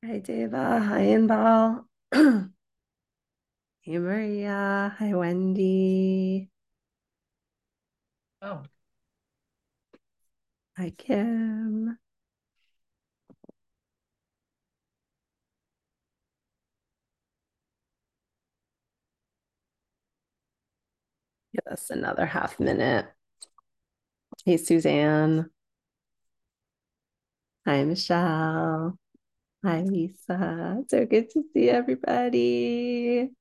Hi, Deva. Hi, Inbal. Hey, Maria. Hi, Wendy. Oh, Hi, Kim. Give us another half minute. Hey, Suzanne. Hi, Michelle. Hi, Lisa. So good to see everybody.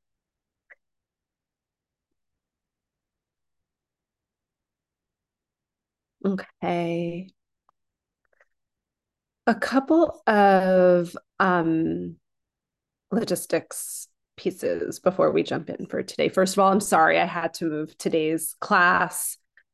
Okay. A couple of logistics pieces before we jump in for today. First of all, I'm sorry I had to move today's class.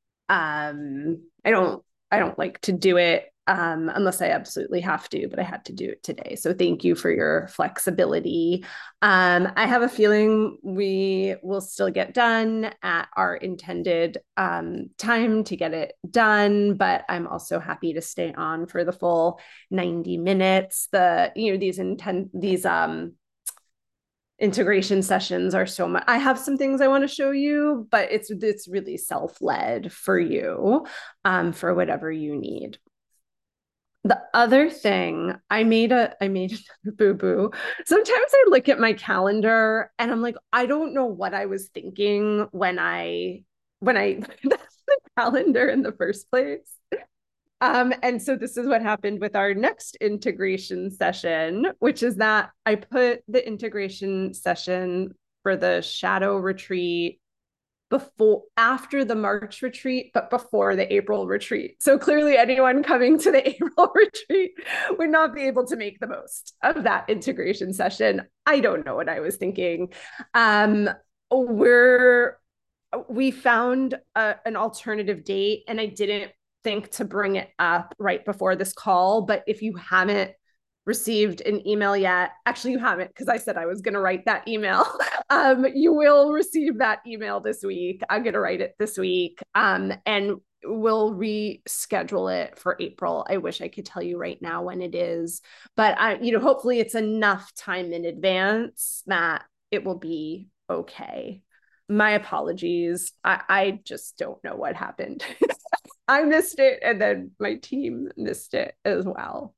I don't like to do it unless I absolutely have to, but I had to do it today. So thank you for your flexibility. I have a feeling we will still get done at our intended time to get it done, but I'm also happy to stay on for the full 90 minutes. These integration sessions are so much. I have some things I want to show you, but it's really self-led for you, for whatever you need. The other thing, I made another boo-boo. Sometimes I look at my calendar and I'm like, I don't know what I was thinking when I that's the calendar in the first place. And so this is what happened with our next integration session, which is that I put the integration session for the shadow retreat before after the March retreat, but before the April retreat. So clearly anyone coming to the April retreat would not be able to make the most of that integration session. I don't know what I was thinking. Um, we're we found an alternative date and I didn't think to bring it up right before this call, but if you haven't received an email yet, actually you haven't because I said I was going to write that email. You will receive that email this week. I'm going to write it this week, and we'll reschedule it for April. I wish I could tell you right now when it is, but hopefully it's enough time in advance that it will be okay. My apologies. I just don't know what happened. I missed it, and then my team missed it as well.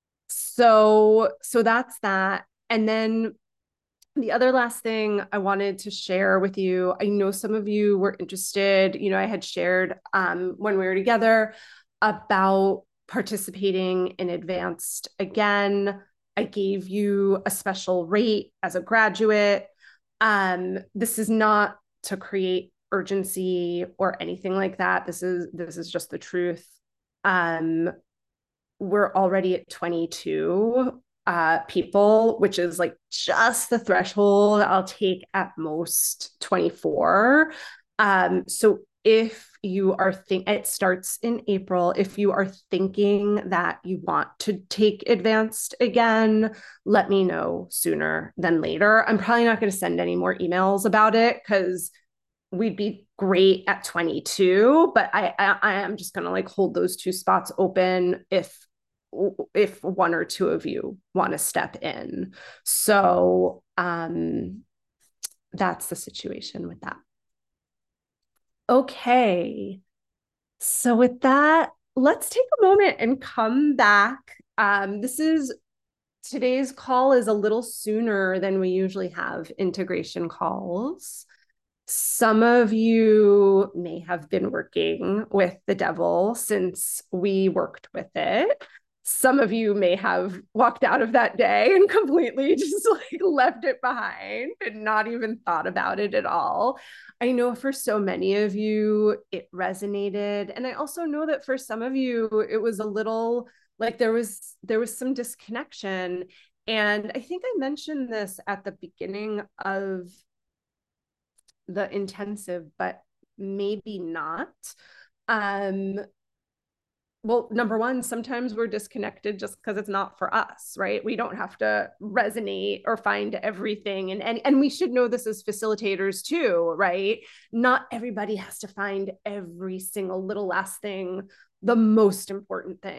So that's that. And then the other last thing I wanted to share with you, I know some of you were interested. I had shared when we were together about participating in advanced again. I gave you a special rate as a graduate. This is not to create urgency or anything like that. This is just the truth. Um, we're already at 22 people, which is like just the threshold. I'll take at most 24. So if you are it starts in April. If you are thinking that you want to take advanced again, let me know sooner than later. I'm probably not going to send any more emails about it because we'd be great at 22, but I am just going to like hold those two spots open if one or two of you want to step in. So that's the situation with that. Okay. So with that, let's take a moment and come back. This is Today's call is a little sooner than we usually have integration calls. Some of you may have been working with the devil since we worked with it. Some of you may have walked out of that day and completely just like left it behind and not even thought about it at all. I know for so many of you it resonated, and I also know that for some of you it was a little like there was some disconnection. And I think I mentioned this at the beginning of the intensive, but maybe not. Um, well, number one, sometimes we're disconnected just because it's not for us, right? We don't have to resonate or find everything. And we should know this as facilitators too, right? Not everybody has to find every single little last thing the most important thing.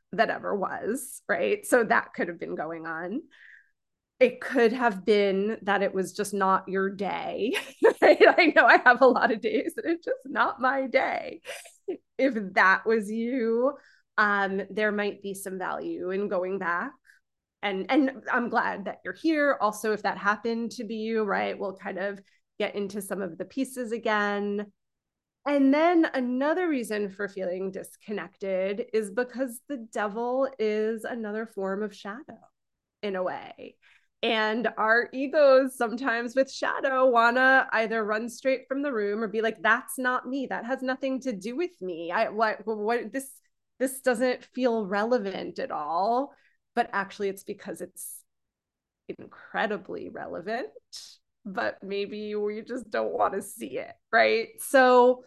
that ever was, right? So that could have been going on. It could have been that it was just not your day. Right? I know I have a lot of days that it's just not my day. If that was you, there might be some value in going back. And I'm glad that you're here. Also, if that happened to be you, right, we'll kind of get into some of the pieces again. And then another reason for feeling disconnected is because the devil is another form of shadow in a way. And our egos sometimes with shadow want to either run straight from the room or be like, that's not me. That has nothing to do with me. What this doesn't feel relevant at all. But actually it's because it's incredibly relevant, but maybe we just don't want to see it, right? So,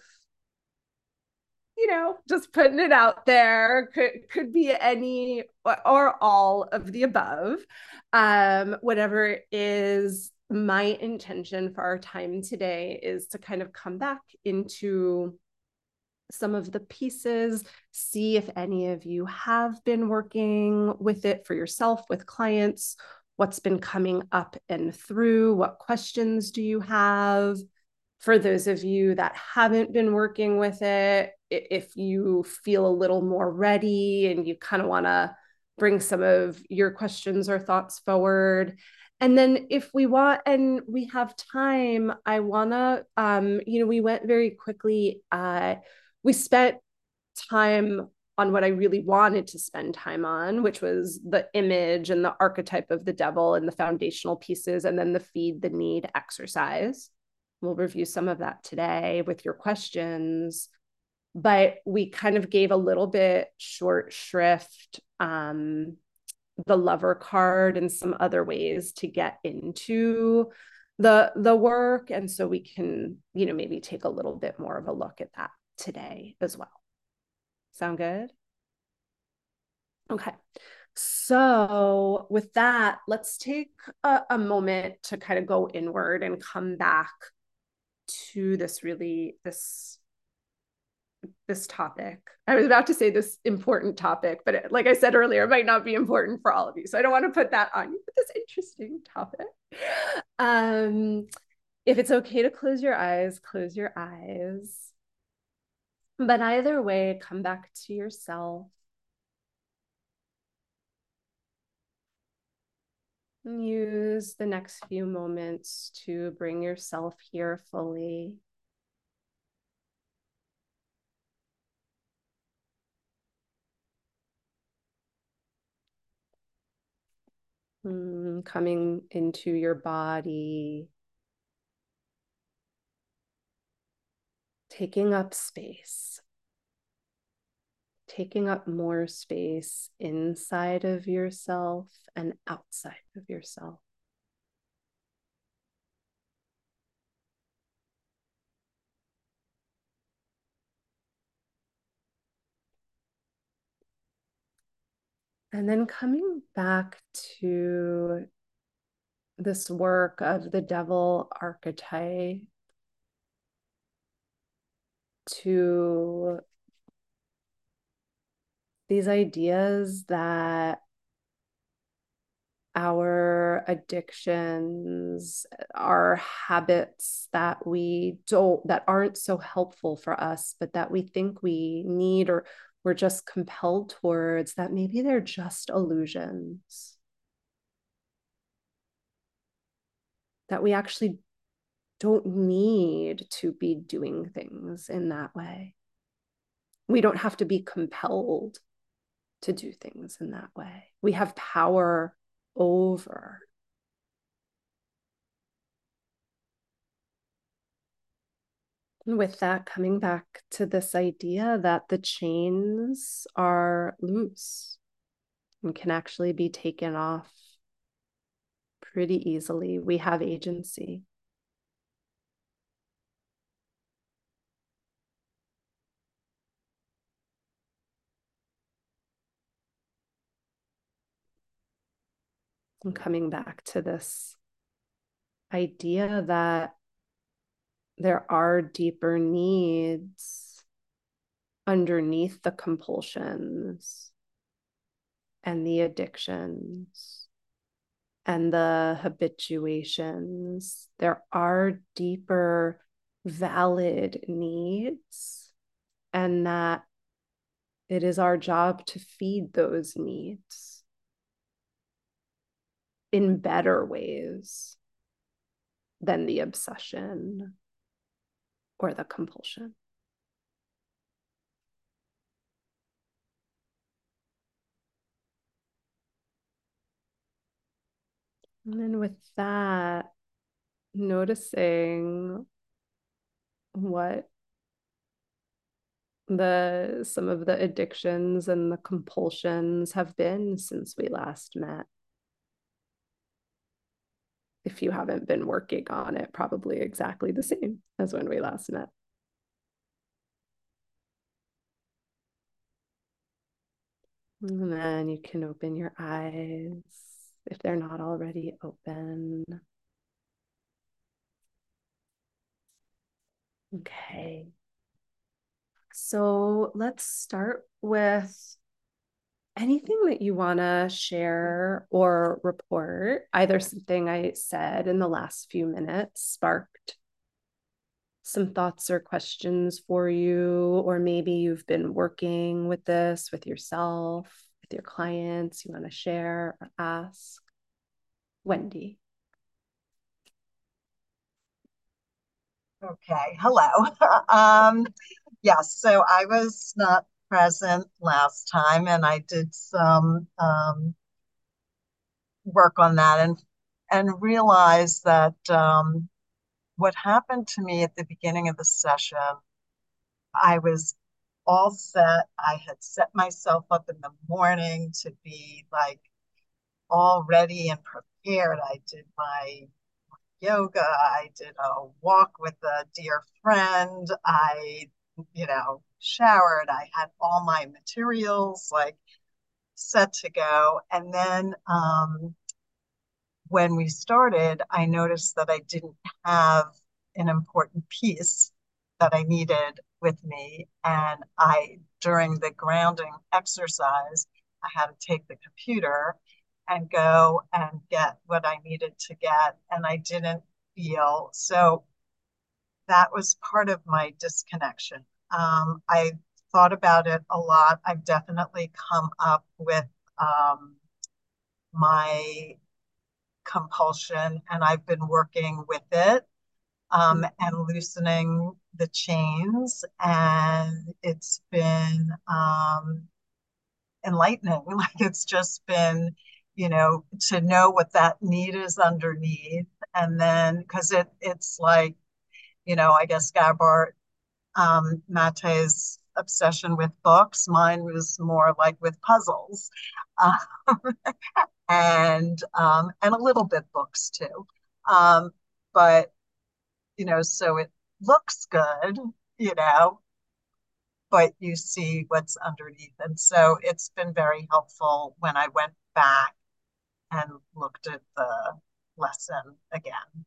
just putting it out there, could be any or all of the above. Whatever is my intention for our time today is to kind of come back into some of the pieces, see if any of you have been working with it for yourself, with clients, what's been coming up and through, what questions do you have? For those of you that haven't been working with it, if you feel a little more ready and you kind of want to bring some of your questions or thoughts forward. And then if we want and we have time, I want to, we went very quickly. We spent time on what I really wanted to spend time on, which was the image and the archetype of the devil and the foundational pieces, and then the feed the need exercise. We'll review some of that today with your questions, but we kind of gave a little bit short shrift, the lover card and some other ways to get into the work. And so we can, maybe take a little bit more of a look at that today as well. Sound good? Okay. So with that, let's take a moment to kind of go inward and come back to this topic. I was about to say this important topic, but like I said earlier, it might not be important for all of you. So I don't want to put that on you, but this interesting topic. If it's okay to close your eyes, close your eyes. But either way, come back to yourself. Use the next few moments to bring yourself here fully. Coming into your body, taking up space, taking up more space inside of yourself and outside of yourself. And then coming back to this work of the devil archetype, to these ideas that our addictions, our habits that that aren't so helpful for us, but that we think we need or we're just compelled towards, that maybe they're just illusions. That we actually don't need to be doing things in that way. We don't have to be compelled to do things in that way. We have power over. And with that, coming back to this idea that the chains are loose and can actually be taken off pretty easily. We have agency. And coming back to this idea that there are deeper needs underneath the compulsions. and the addictions and the habituations. There are deeper, valid needs, and that it is our job to feed those needs in better ways than the obsession or the compulsion. And then with that, noticing what some of the addictions and the compulsions have been since we last met. If you haven't been working on it, probably exactly the same as when we last met. And then you can open your eyes if they're not already open. Okay. So let's start with anything that you want to share or report, either something I said in the last few minutes sparked some thoughts or questions for you, or maybe you've been working with this with yourself, with your clients, you want to share or ask. Wendy. Okay, hello. Yes, so I was not present last time and I did some work on that and realized that what happened to me at the beginning of the session, I was all set. I had set myself up in the morning to be like all ready and prepared. I did my yoga. I did a walk with a dear friend. Showered. I had all my materials like set to go. And then when we started, I noticed that I didn't have an important piece that I needed with me. And during the grounding exercise, I had to take the computer and go and get what I needed to get. And I didn't feel so that was part of my disconnection. I thought about it a lot. I've definitely come up with my compulsion and I've been working with it and loosening the chains. And it's been enlightening. Like it's just been, to know what that need is underneath. And then, because it's like, I guess Gabor Mate's obsession with books. Mine was more like with puzzles, um, and a little bit books too. Um, but so it looks good, you know, but you see what's underneath, and so it's been very helpful when I went back and looked at the lesson again.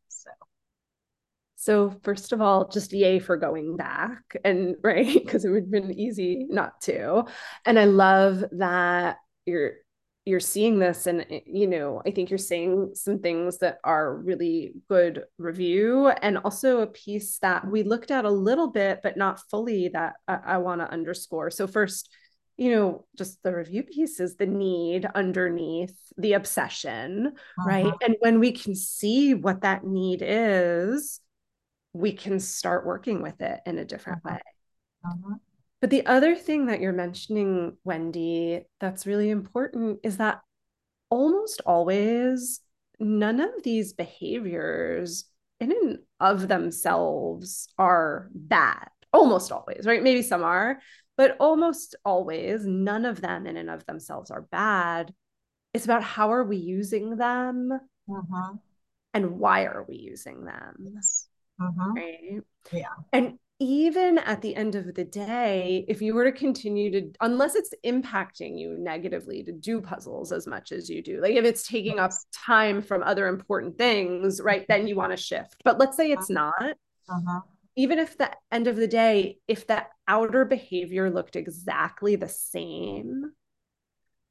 So first of all, just yay for going back, and right, because it would have been easy not to. And I love that you're seeing this, and I think you're saying some things that are really good review, and also a piece that we looked at a little bit but not fully that I want to underscore. So first, just the review piece is the need underneath the obsession, right? Mhm, And when we can see what that need is, we can start working with it in a different mhm, way. mhm, But the other thing that you're mentioning, Wendy, that's really important is that almost always none of these behaviors in and of themselves are bad. Almost always, right? Maybe some are, but almost always none of them in and of themselves are bad. It's about how are we using them mhm. and why are we using them, Yes. Mhm. right? Yeah. And even at the end of the day, if you were to continue to, unless it's impacting you negatively to do puzzles as much as you do, like if it's taking up Yes. time from other important things, right, then you want to shift. But let's say it's not, Mhm. even if the end of the day, if that outer behavior looked exactly the same,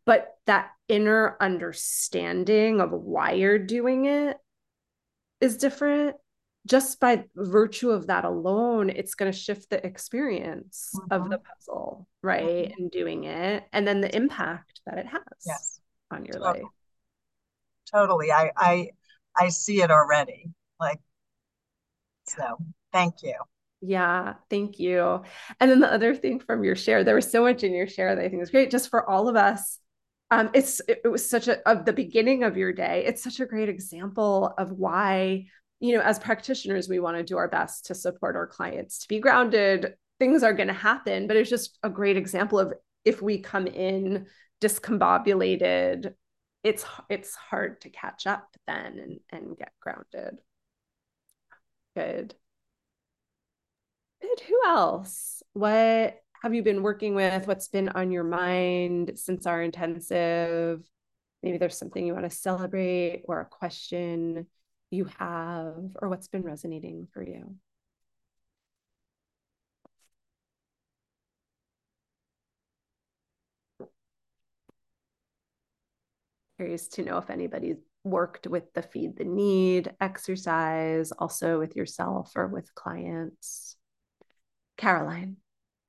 but that inner understanding of why you're doing it is different. Just by virtue of that alone, it's going to shift the experience of the Mhm. puzzle, right? Mhm. And doing it, and then the impact that it has Yes, on your life. totally. Totally. I see it already. Like, so thank you. Yeah, thank you. And then the other thing from your share, there was so much in your share that I think is great just for all of us. It was such a of the beginning of your day. It's such a great example of why, as practitioners, we want to do our best to support our clients to be grounded. Things are going to happen, but it's just a great example of if we come in discombobulated, it's hard to catch up then and get grounded. Good. Good. Who else? What have you been working with? What's been on your mind since our intensive? Maybe there's something you want to celebrate or a question you have, or what's been resonating for you. Curious to know if anybody's worked with the feed the need exercise, also with yourself or with clients. Caroline.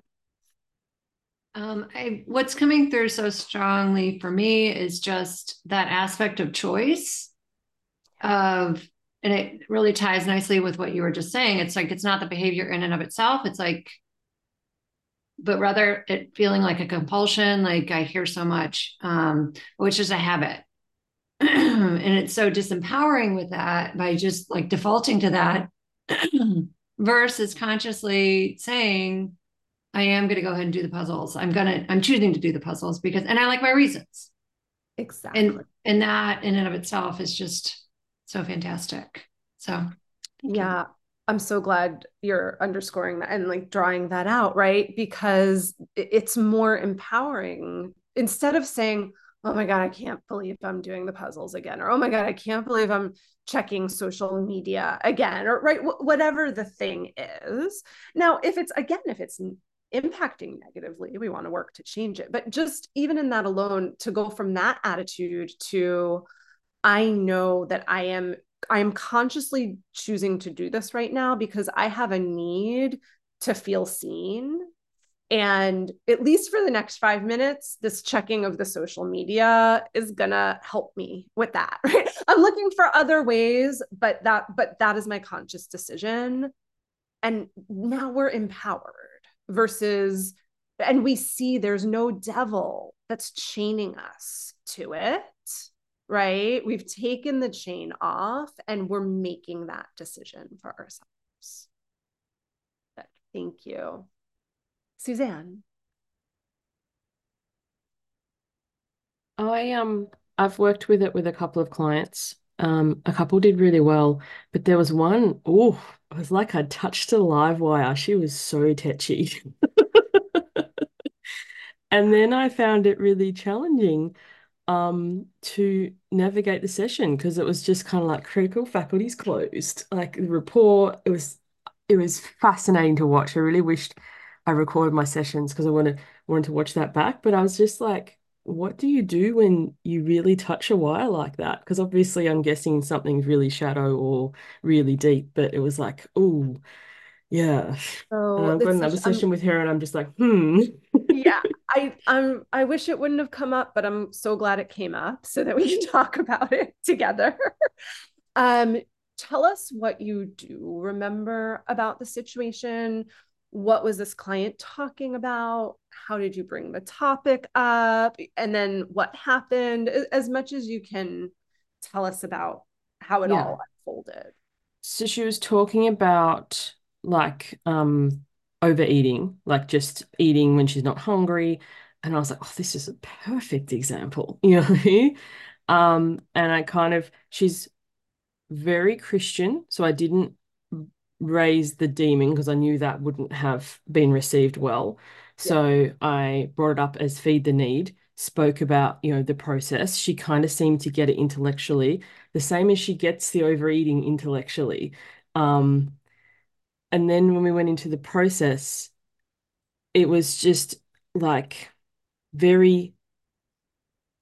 What's coming through so strongly for me is just that aspect of choice of, and it really ties nicely with what you were just saying. It's like, it's not the behavior in and of itself. It's like, but rather it feeling like a compulsion. Like I hear so much, which is a habit. And it's so disempowering with that by just like defaulting to that versus consciously saying, I am going to go ahead and do the puzzles. I'm choosing to do the puzzles because, and I like my reasons. Exactly. And that in and of itself is just so fantastic. So thank you. Yeah, I'm so glad you're underscoring that and like drawing that out, right? Because it's more empowering instead of saying, oh my God, I can't believe I'm doing the puzzles again, or oh my God, I can't believe I'm checking social media again, or right, whatever the thing is. Now, if it's impacting negatively, we want to work to change it. But just even in that alone, to go from that attitude to, I know that I'm consciously choosing to do this right now because I have a need to feel seen. And at least for the next 5 minutes, this checking of the social media is gonna help me with that. Right? I'm looking for other ways, but that is my conscious decision. And now we're empowered versus, and we see there's no devil that's chaining us to it, right? We've taken the chain off and we're making that decision for ourselves. But thank you. Suzanne. I I've worked with it with a couple of clients. A couple did really well, but there was one, oh, it was like I touched a live wire. She was so tetchy. And then I found it really challenging to navigate the session because it was just kind of like critical faculties closed. Like the report, it was fascinating to watch. I really wished I recorded my sessions because I wanted to watch that back. But I was just like, what do you do when you really touch a wire like that? Because obviously I'm guessing something's really shallow or really deep, but it was like, oh yeah. And So I've got it's another such session with her and I'm just like, hmm. yeah, I wish it wouldn't have come up, but I'm so glad it came up so that we can talk about it together. Um, Tell us what you do remember about the situation. What was this client talking about? How did you bring the topic up? And then what happened? As much as you can tell us about how it Yeah. all unfolded. So she was talking about like overeating, like just eating when she's not hungry. And I was like, oh, this is a perfect example, you know? And I kind of she's very Christian, so I didn't raise the demon because I knew that wouldn't have been received well. Yeah. So I brought it up as feed the need, spoke about, the process. She kind of seemed to get it intellectually, the same as she gets the overeating intellectually. Um, and then when we went into the process, it was just like very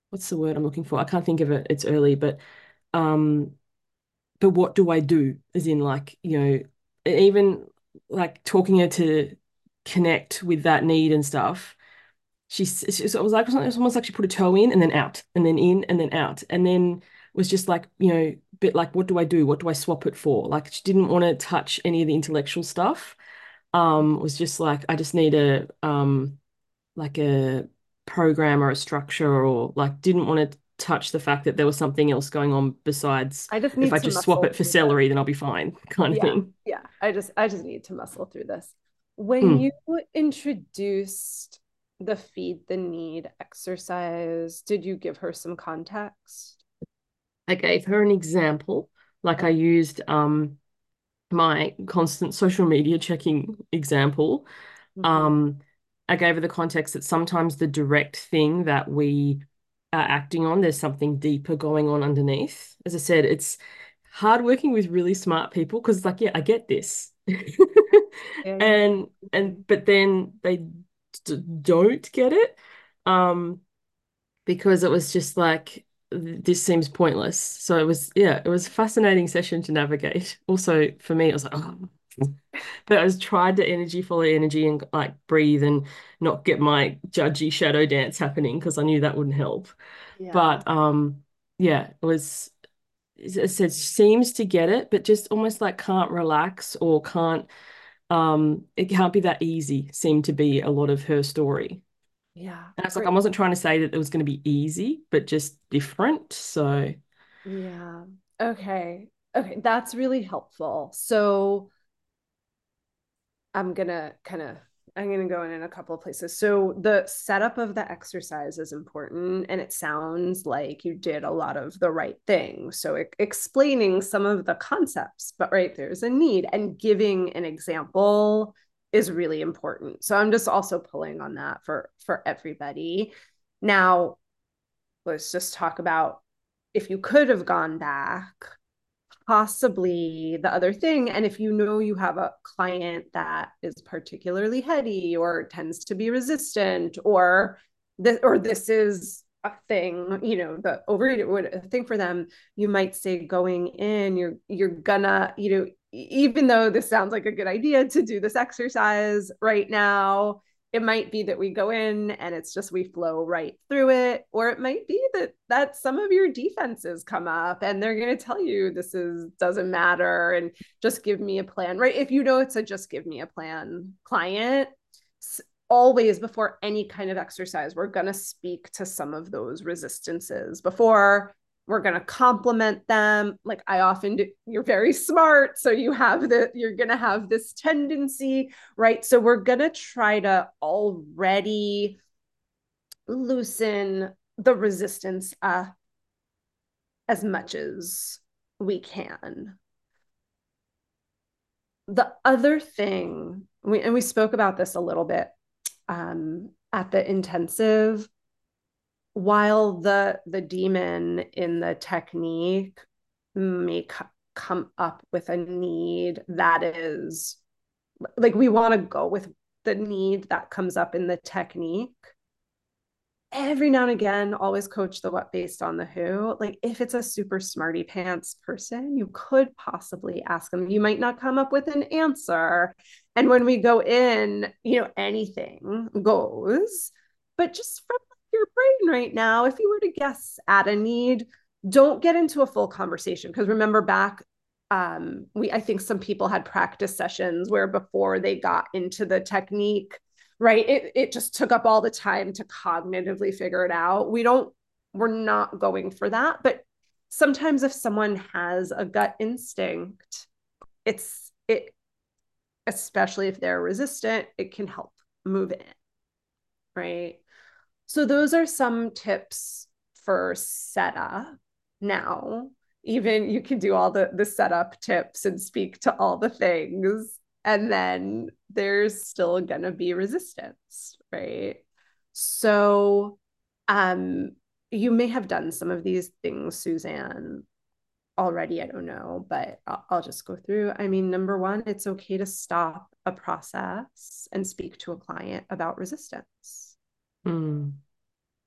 what's the word I'm looking for? I can't think of it. It's early, um, but what do I do? As in, like, even like talking her to connect with that need and stuff. It was like, it was almost like she put a toe in and then out, and then in and then out, and then was just like, bit like, what do I do? What do I swap it for? Like, she didn't want to touch any of the intellectual stuff. Was just like, I just need like a program or a structure, or like didn't want to touch the fact that there was something else going on besides, I just if need I to just swap muscle it for through this. celery, then I'll be fine, kind of Yeah, thing. yeah. I just need to muscle through this. When Mm. you introduced the feed the need exercise, did you give her some context? I gave her an example, like I used my constant social media checking example. Mhm. Um, I gave her the context that sometimes the direct thing that we are acting on, there's something deeper going on underneath. As I said, it's hard working with really smart people because, like, yeah, I get this. Yeah. And but then they don't get it. Um, because it was just like, this seems pointless. So it was, yeah, it was a fascinating session to navigate. Also for me, it was like, oh. But I was tried to energy, follow energy, and like breathe and not get my judgy shadow dance happening because I knew that wouldn't help. Yeah. But yeah, it was, it said, seems to get it, but just almost like can't relax, or can't, it can't be that easy, seemed to be a lot of her story. Yeah. And I was like, I Great. wasn't trying to say that it was going to be easy, but just different. So, Yeah. Okay. Okay. That's really helpful. So I'm gonna kind of I'm gonna go in a couple of places. So the setup of the exercise is important, and it sounds like you did a lot of the right things. So explaining some of the concepts, but right, there's a need, and giving an example is really important. So I'm just also pulling on that for everybody. Now, let's just talk about if you could have gone back, possibly the other thing. And if you know you have a client that is particularly heady or tends to be resistant, or this is a thing, the overeat would a thing for them, you might say going in, you're gonna, even though this sounds like a good idea to do this exercise right now, it might be that we go in and it's just we flow right through it, or it might be that some of your defenses come up and they're going to tell you this is doesn't matter and just give me a plan, right? If you know it's a just give me a plan client, always before any kind of exercise, we're going to speak to some of those resistances before. We're going to compliment them. Like I often do, you're very smart. So you're going to have this tendency, right? So we're going to try to already loosen the resistance as much as we can. The other thing, we spoke about this a little bit at the intensive, while the demon in the technique may come up with a need that is like, we want to go with the need that comes up in the technique. Every now and again, always coach the what based on the who. Like if it's a super smarty pants person, you could possibly ask them. You might not come up with an answer. And when we go in, anything goes. But just from your brain right now, if you were to guess at a need, don't get into a full conversation. Because remember back, I think some people had practice sessions where before they got into the technique, right, it just took up all the time to cognitively figure it out. We're not going for that. But sometimes if someone has a gut instinct, it especially if they're resistant, it can help move in, right? So those are some tips for setup. Now, even you can do all the setup tips and speak to all the things, and then there's still gonna be resistance, right? So, um, you may have done some of these things, Suzanne, already. I don't know, but I'll just go through. I mean, number one, it's okay to stop a process and speak to a client about resistance. mm,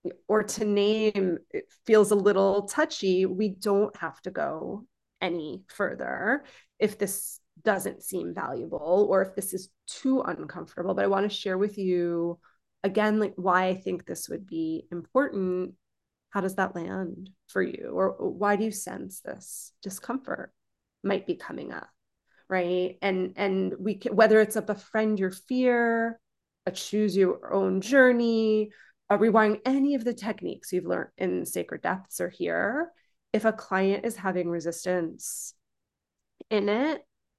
or to name, it feels a little touchy, we don't have to go any further if this doesn't seem valuable or if this is too uncomfortable. But I want to share with you again, like why I think this would be important. How does that land for you? Or why do you sense this discomfort might be coming up? Right. And we can, whether it's a befriend your fear, a choose your own journey, a rewiring, any of the techniques you've learned in Sacred Depths are here. If a client is having resistance in it,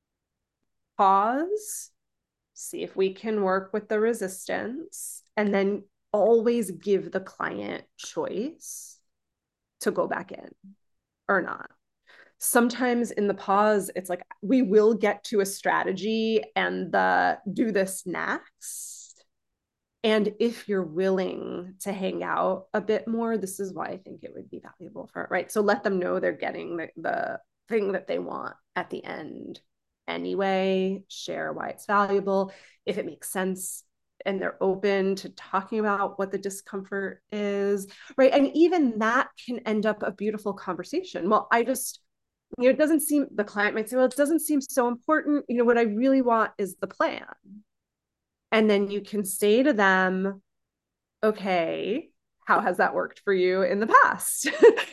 pause, see if we can work with the resistance, and then always give the client choice to go back in or not. Sometimes in the pause, it's like we will get to a strategy and the do this next. And if you're willing to hang out a bit more, this is why I think it would be valuable for it, right? So let them know they're getting the thing that they want at the end anyway, share why it's valuable. If it makes sense and they're open to talking about what the discomfort is, right? And even that can end up a beautiful conversation. Well, it doesn't seem, the client might say, well, it doesn't seem so important. What I really want is the plan. And then you can say to them, okay, how has that worked for you in the past?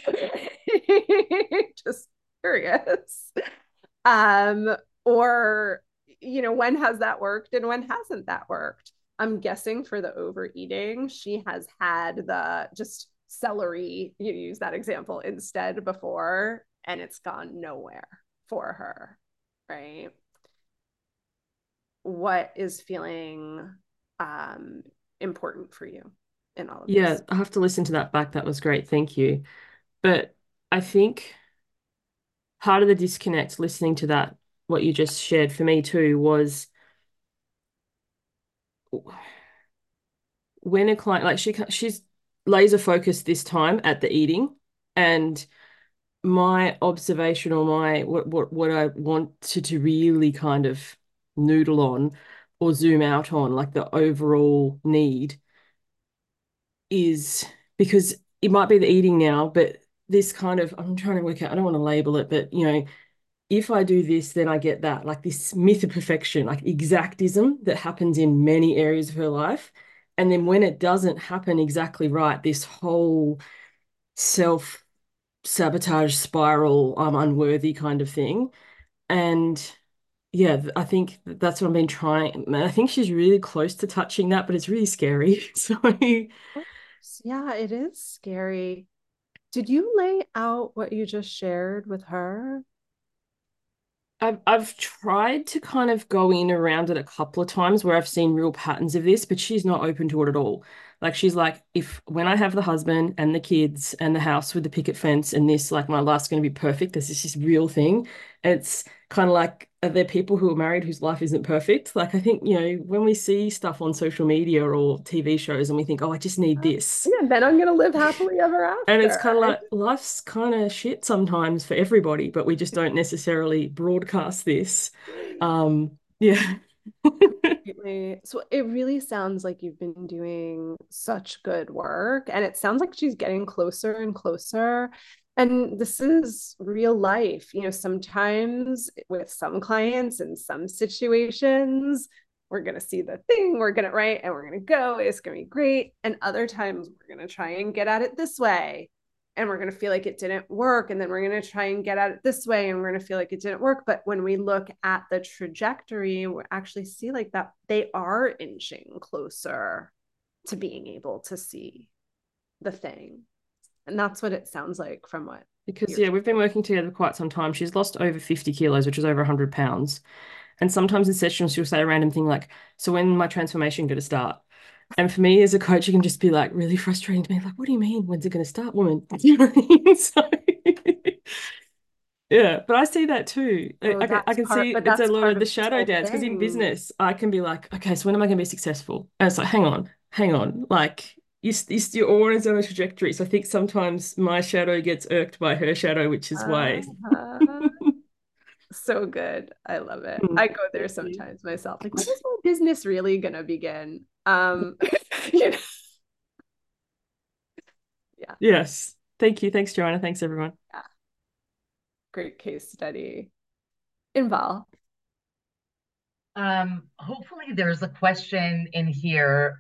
Just curious. Or, when has that worked and when hasn't that worked? I'm guessing for the overeating, she has had the just celery, you use that example instead before, and it's gone nowhere for her, right? What is feeling important for you in all of Yeah, this? I have to listen to that back. That was great. Thank you. But I think part of the disconnect listening to that, what you just shared for me too, was when a client, like she's laser focused this time at the eating, and my observation or my what I wanted to really kind of noodle on or zoom out on, like the overall need is because it might be the eating now, but this kind of, I'm trying to work out, I don't want to label it, but if I do this, then I get that, like this myth of perfection, like exactism that happens in many areas of her life. And then when it doesn't happen exactly right, this whole self-sabotage spiral, I'm unworthy kind of thing. And yeah, I think that's what I've been trying. I think she's really close to touching that, but it's really scary. So Yeah, it is scary. Did you lay out what you just shared with her? I've tried to kind of go in around it a couple of times where I've seen real patterns of this, but she's not open to it at all. Like she's like, if when I have the husband and the kids and the house with the picket fence and this, like my life's going to be perfect. This is this real thing. It's kind of like, are there people who are married whose life isn't perfect? Like I think, when we see stuff on social media or TV shows and we think, oh, I just need this. Yeah, then I'm gonna live happily ever And it's after. kind of like life's kind of shit sometimes for everybody, but we just don't necessarily broadcast this. Yeah. So it really sounds like you've been doing such good work, and it sounds like she's getting closer and closer. And this is real life. Sometimes with some clients in some situations, we're going to see the thing, we're going to, right? And we're going to go, it's going to be great. And other times we're going to try and get at it this way, and we're going to feel like it didn't work, and then we're going to try and get at it this way, and we're going to feel like it didn't work. But when we look at the trajectory, we actually see like that they are inching closer to being able to see the thing. And that's what it sounds like from what Because yeah, we've been working together for quite some time. She's lost over 50 kilos, which is over 100 pounds. And sometimes in sessions she'll say a random thing like, so when my transformation going to start? And for me as a coach, it can just be like really frustrating to me. Like, what do you mean? When's it going to start, woman? You know what I mean? So yeah, but I see that too. I can see but it's a that's lot part of of the this shadow whole dance because in thing. business, I can be like, okay, so when am I going to be successful? And it's like, hang on. Like you're always on a trajectory. So I think sometimes my shadow gets irked by her shadow, which is why. Uh-huh. So good. I love it. Mm, I go there thank you. sometimes myself. Like, when is my business really gonna begin? You know, Yeah. Yes. Thank you. Thanks, Joanna. Thanks, everyone. Yeah. Great case study. Inval. Hopefully there's a question in here.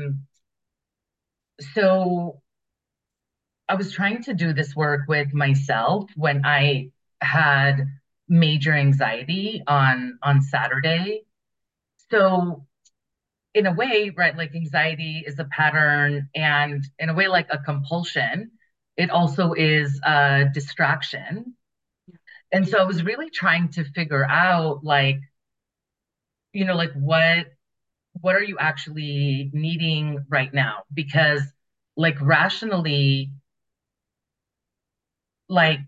So I was trying to do this work with myself when I had major anxiety on Saturday. So in a way, right, like anxiety is a pattern, and in a way, like a compulsion, it also is a distraction. And so I was really trying to figure out like, like what are you actually needing right now? Because like rationally, like,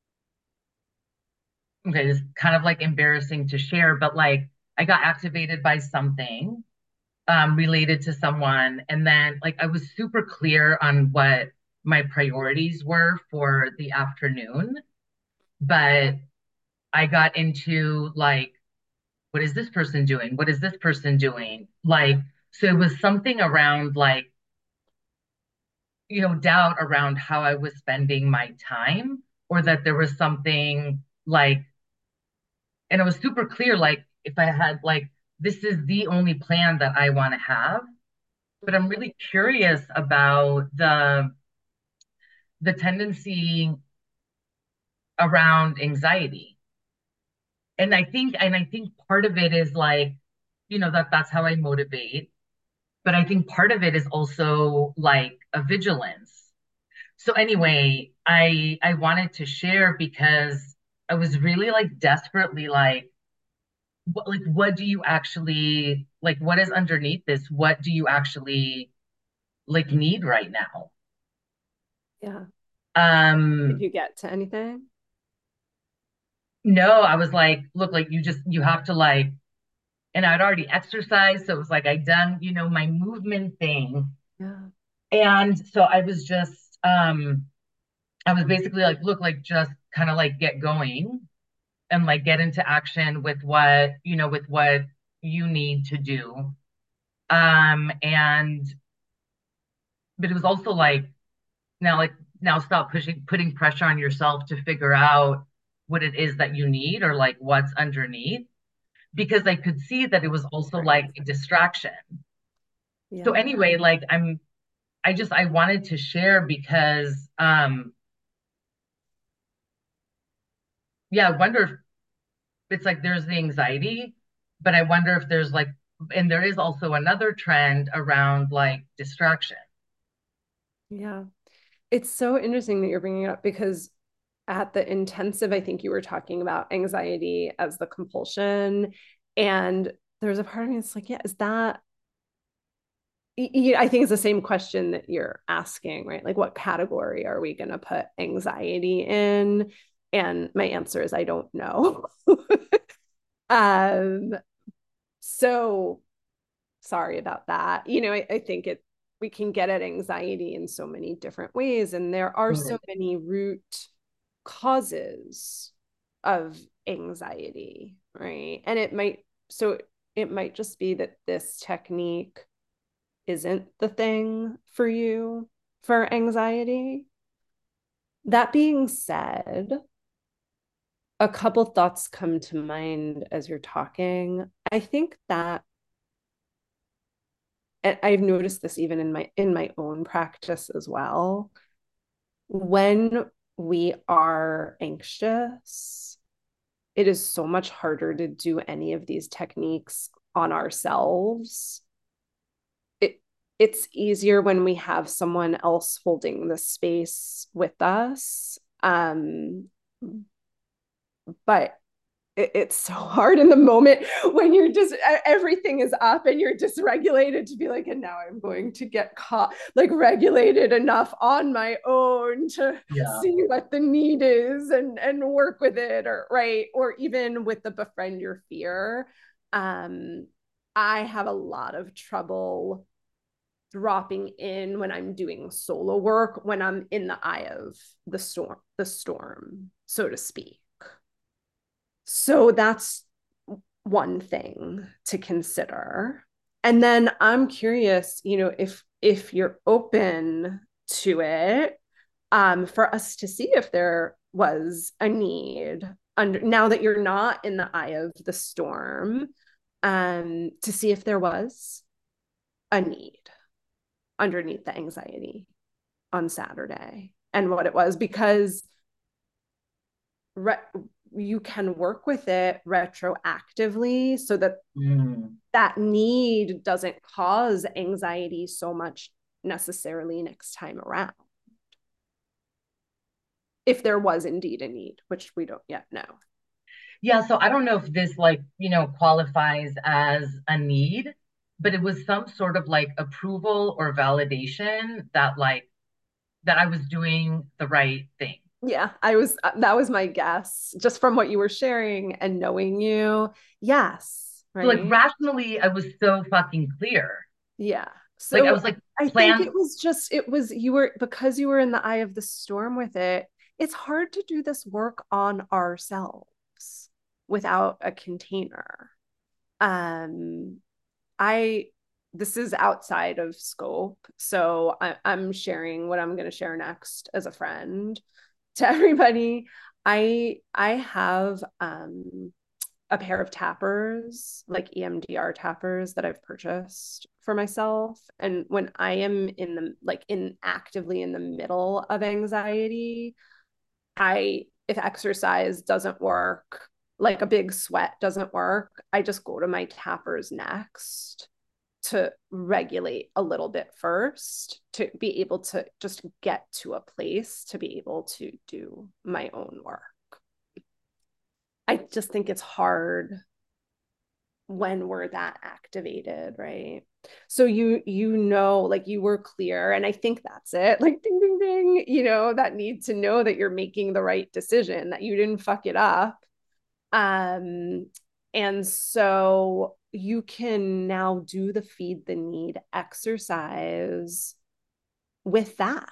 okay, it's kind of like embarrassing to share, but like I got activated by something related to someone. And then like I was super clear on what my priorities were for the afternoon, but I got into like, what is this person doing? What is this person doing? Like, so it was something around like, doubt around how I was spending my time, or that there was something like, and it was super clear, like, if I had, like, this is the only plan that I want to have. But I'm really curious about the tendency around anxiety. And I think part of it is like, that's how I motivate. But I think part of it is also like a vigilance. So anyway, I wanted to share because I was really like desperately like what do you actually like, what is underneath this? What do you actually like need right now? Yeah. Did Um you get to anything? no, I was like, look, like you have to like, and I'd already exercised, so it was like I'd done, my movement thing. Yeah. And so I was basically like, look, like just kind of like get going and like get into action with what you need to do. And but it was also like now stop putting pressure on yourself to figure out what it is that you need or like what's underneath, because I could see that it was also like a distraction. So Yeah. anyway, like I wanted to share because yeah, I wonder if it's like there's the anxiety, but I wonder if there's like, and there is also another trend around like distraction. Yeah. It's so interesting that you're bringing it up because at the intensive, I think you were talking about anxiety as the compulsion. And there's a part of me that's like, yeah, is that, I think it's the same question that you're asking, right? Like, what category are we going to put anxiety in? And my answer is, I don't know. um, so sorry about that. I think we can get at anxiety in so many different ways, and there are so many root causes of anxiety, right? And it might just be that this technique isn't the thing for you for anxiety. That being said, a couple thoughts come to mind as you're talking. I think that, and I've noticed this even in my own practice as well, when we are anxious, it is so much harder to do any of these techniques on ourselves. It's easier when we have someone else holding the space with us. But it's so hard in the moment when you're just everything is up and you're dysregulated to be like, and now I'm going to get caught, like regulated enough on my own to Yeah. see what the need is and work with it, or right, or even with the befriend your fear. I have a lot of trouble dropping in when I'm doing solo work, when I'm in the eye of the storm, so to speak. So that's one thing to consider. And then I'm curious, if you're open to it, for us to see if there was a need now that you're not in the eye of the storm, to see if there was a need underneath the anxiety on Saturday and what it was, because you can work with it retroactively so that that need doesn't cause anxiety so much necessarily next time around. If there was indeed a need, which we don't yet know. Yeah, so I don't know if this qualifies as a need, but it was some sort of like approval or validation that I was doing the right thing. Yeah, that was my guess, just from what you were sharing and knowing you. Yes, right. So like rationally, I was so fucking clear. Yeah. So like I was like, I think it was because you were in the eye of the storm with it. It's hard to do this work on ourselves without a container. This is outside of scope, so I'm sharing what I'm going to share next as a friend to everybody. I have a pair of tappers, like EMDR tappers, that I've purchased for myself. And when I am actively in the middle of anxiety, if exercise doesn't work, like a big sweat doesn't work, I just go to my tappers next to regulate a little bit first, to be able to just get to a place to be able to do my own work. I just think it's hard when we're that activated, right? So you like you were clear, and I think that's it. Like ding ding ding, that need to know that you're making the right decision, that you didn't fuck it up. And so you can now do the feed the need exercise with that.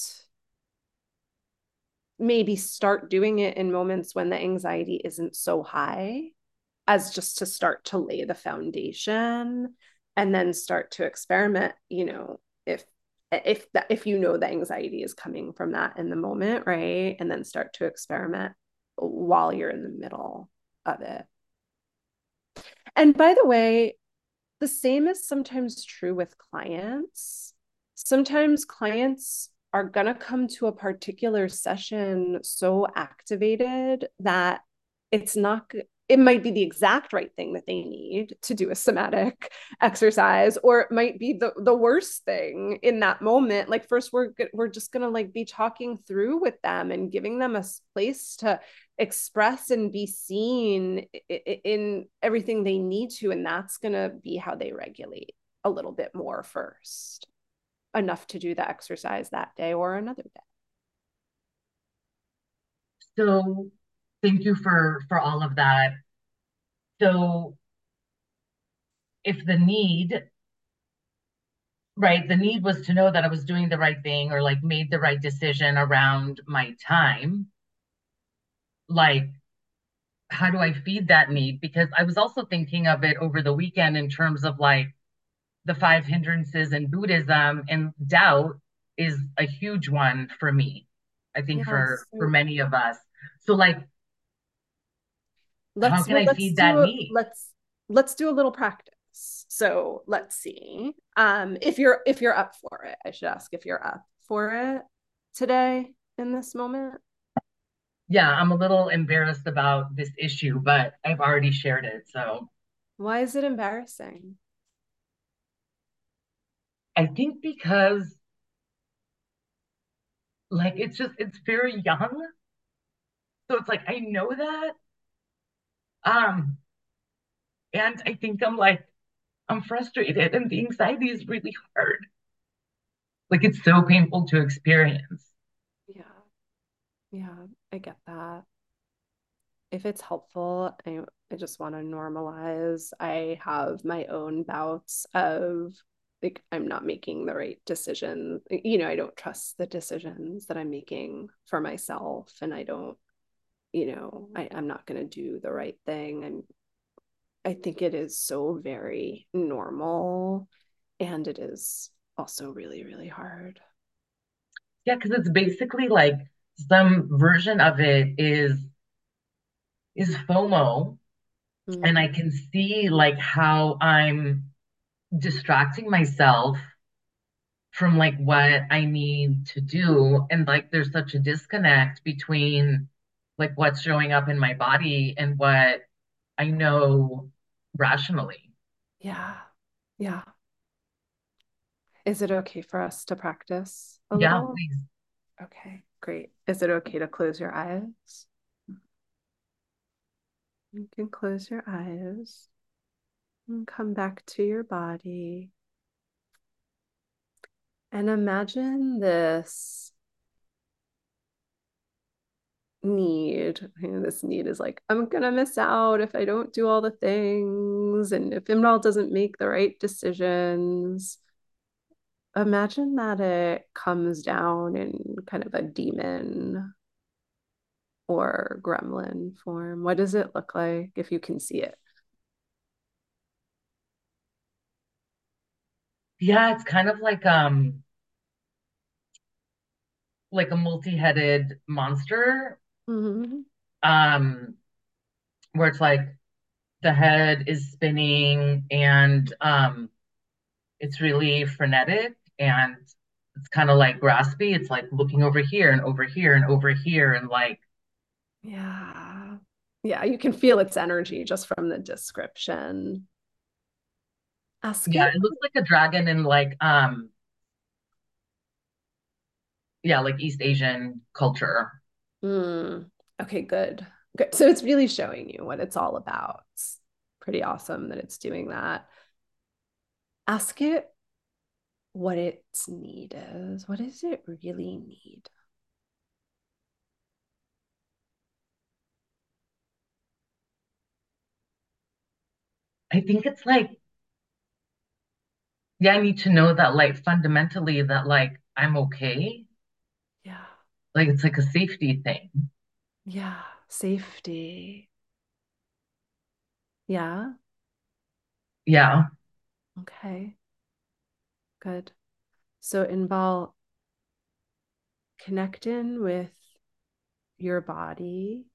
Maybe start doing it in moments when the anxiety isn't so high, as just to start to lay the foundation, and then start to experiment, if the anxiety is coming from that in the moment, right? And then start to experiment while you're in the middle of it. And by the way, the same is sometimes true with clients. Sometimes clients are going to come to a particular session so activated that it might be the exact right thing that they need to do a somatic exercise, or it might be the worst thing in that moment. Like first we're just going to like be talking through with them and giving them a place to express and be seen in everything they need to, and that's going to be how they regulate a little bit more first, enough to do the exercise that day or another day. So thank you for all of that. So if the need was to know that I was doing the right thing, or like made the right decision around my time, like how do I feed that need? Because I was also thinking of it over the weekend in terms of like the 5 hindrances in Buddhism, and doubt is a huge one for me. I think for many of us. So like, how can I feed that need? Let's do a little practice. So let's see. If you're up for it, I should ask if you're up for it today in this moment. Yeah, I'm a little embarrassed about this issue, but I've already shared it. So why is it embarrassing? I think because like it's very young. So it's like I know that. And I think I'm frustrated, and the anxiety is really hard. Like it's so painful to experience. Yeah, I get that. If it's helpful, I just want to normalize. I have my own bouts of like I'm not making the right decision. I don't trust the decisions that I'm making for myself, and I don't, I'm not going to do the right thing. I think it is so very normal, and it is also really, really hard. Yeah, because it's basically like some version of it is FOMO, and I Mm. can see like how I'm distracting myself from like what I need to do. And like there's such a disconnect between like what's showing up in my body and what I know rationally. Yeah. Yeah. Is it okay for us to practice a Yeah, little? please. Okay, great. Is it okay to close your eyes? You can close your eyes and come back to your body. And imagine this need. This need is like, I'm gonna miss out if I don't do all the things, and if Imral doesn't make the right decisions. Imagine that it comes down in kind of a demon or gremlin form. What does it look like if you can see it? Yeah, it's kind of like a multi-headed monster. Mhm. Um where it's like the head is spinning and it's really frenetic and it's kind of like graspy. It's like looking over here and over here and over here and like Yeah. Yeah, you can feel its energy just from the description. Ask yeah, it. it looks like a dragon in like yeah, like East Asian culture. Mm, okay, good. Good. So it's really showing you what it's all about. It's pretty awesome that it's doing that. Ask it what its need is. What does it really need? I think it's like yeah, I need to know that like fundamentally that like I'm okay. Yeah. Like it's like a safety thing. Yeah. Safety. Yeah. Yeah. Okay. Good. So Inbal, connect in with your body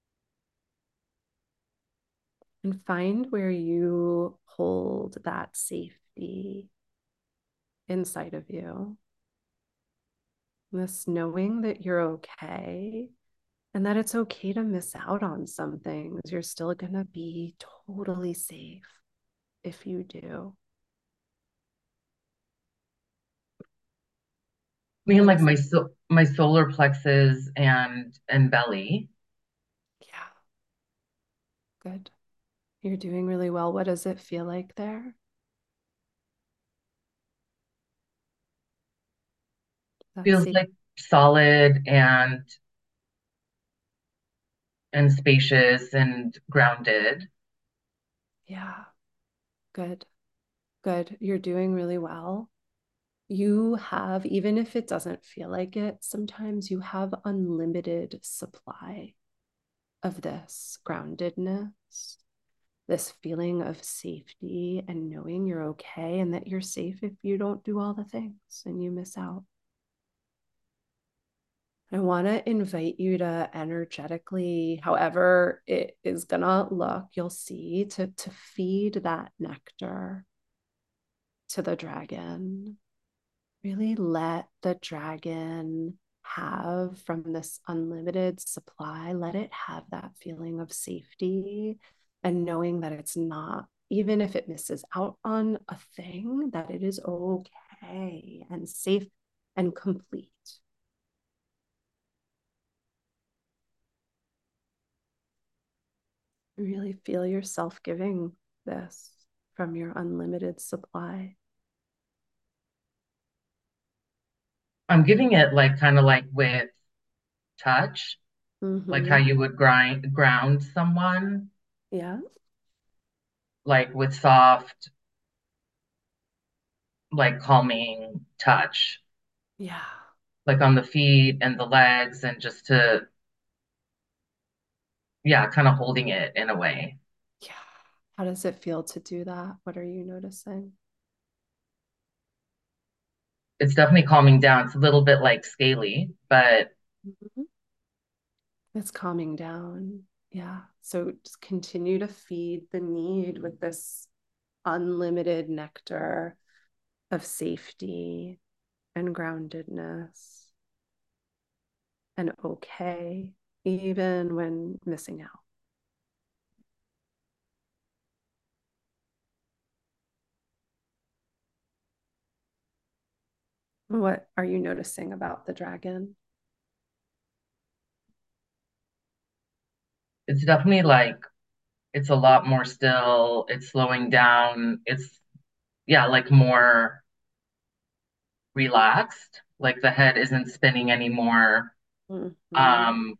and find where you hold that safety inside of you. This knowing that you're okay and that it's okay to miss out on some things. You're still going to be totally safe if you do. I mean like Notice. my solar plexus and belly. Yeah, good. You're doing really well. What does it feel like there? That's Feels safe. like solid and spacious and grounded. Yeah, good. Good. You're doing really well. You have, even if it doesn't feel like it, sometimes you have unlimited supply of this groundedness, this feeling of safety and knowing you're okay and that you're safe if you don't do all the things and you miss out. I want to invite you to energetically, however it is gonna look, you'll see, to feed that nectar to the dragon. Really let the dragon have from this unlimited supply, let it have that feeling of safety and knowing that it's not, even if it misses out on a thing, that it is okay and safe and complete. Really feel yourself giving this from your unlimited supply. I'm giving it like kind of like with touch, like how Mm-hmm. you would ground someone, Yeah. like with soft, like calming touch, Yeah. like on the feet and the legs, and just to, yeah, kind of holding it in a way. Yeah. How does it feel to do that? What are you noticing? it's definitely calming down. It's a little bit like scaly, but Mhm. It's calming down. Yeah. So just continue to feed the need with this unlimited nectar of safety and groundedness and okay, even when missing out. What are you noticing about the dragon? it's definitely like it's a lot more still. It's slowing down. It's yeah, like more relaxed. Like the head isn't spinning anymore. Mhm. Um,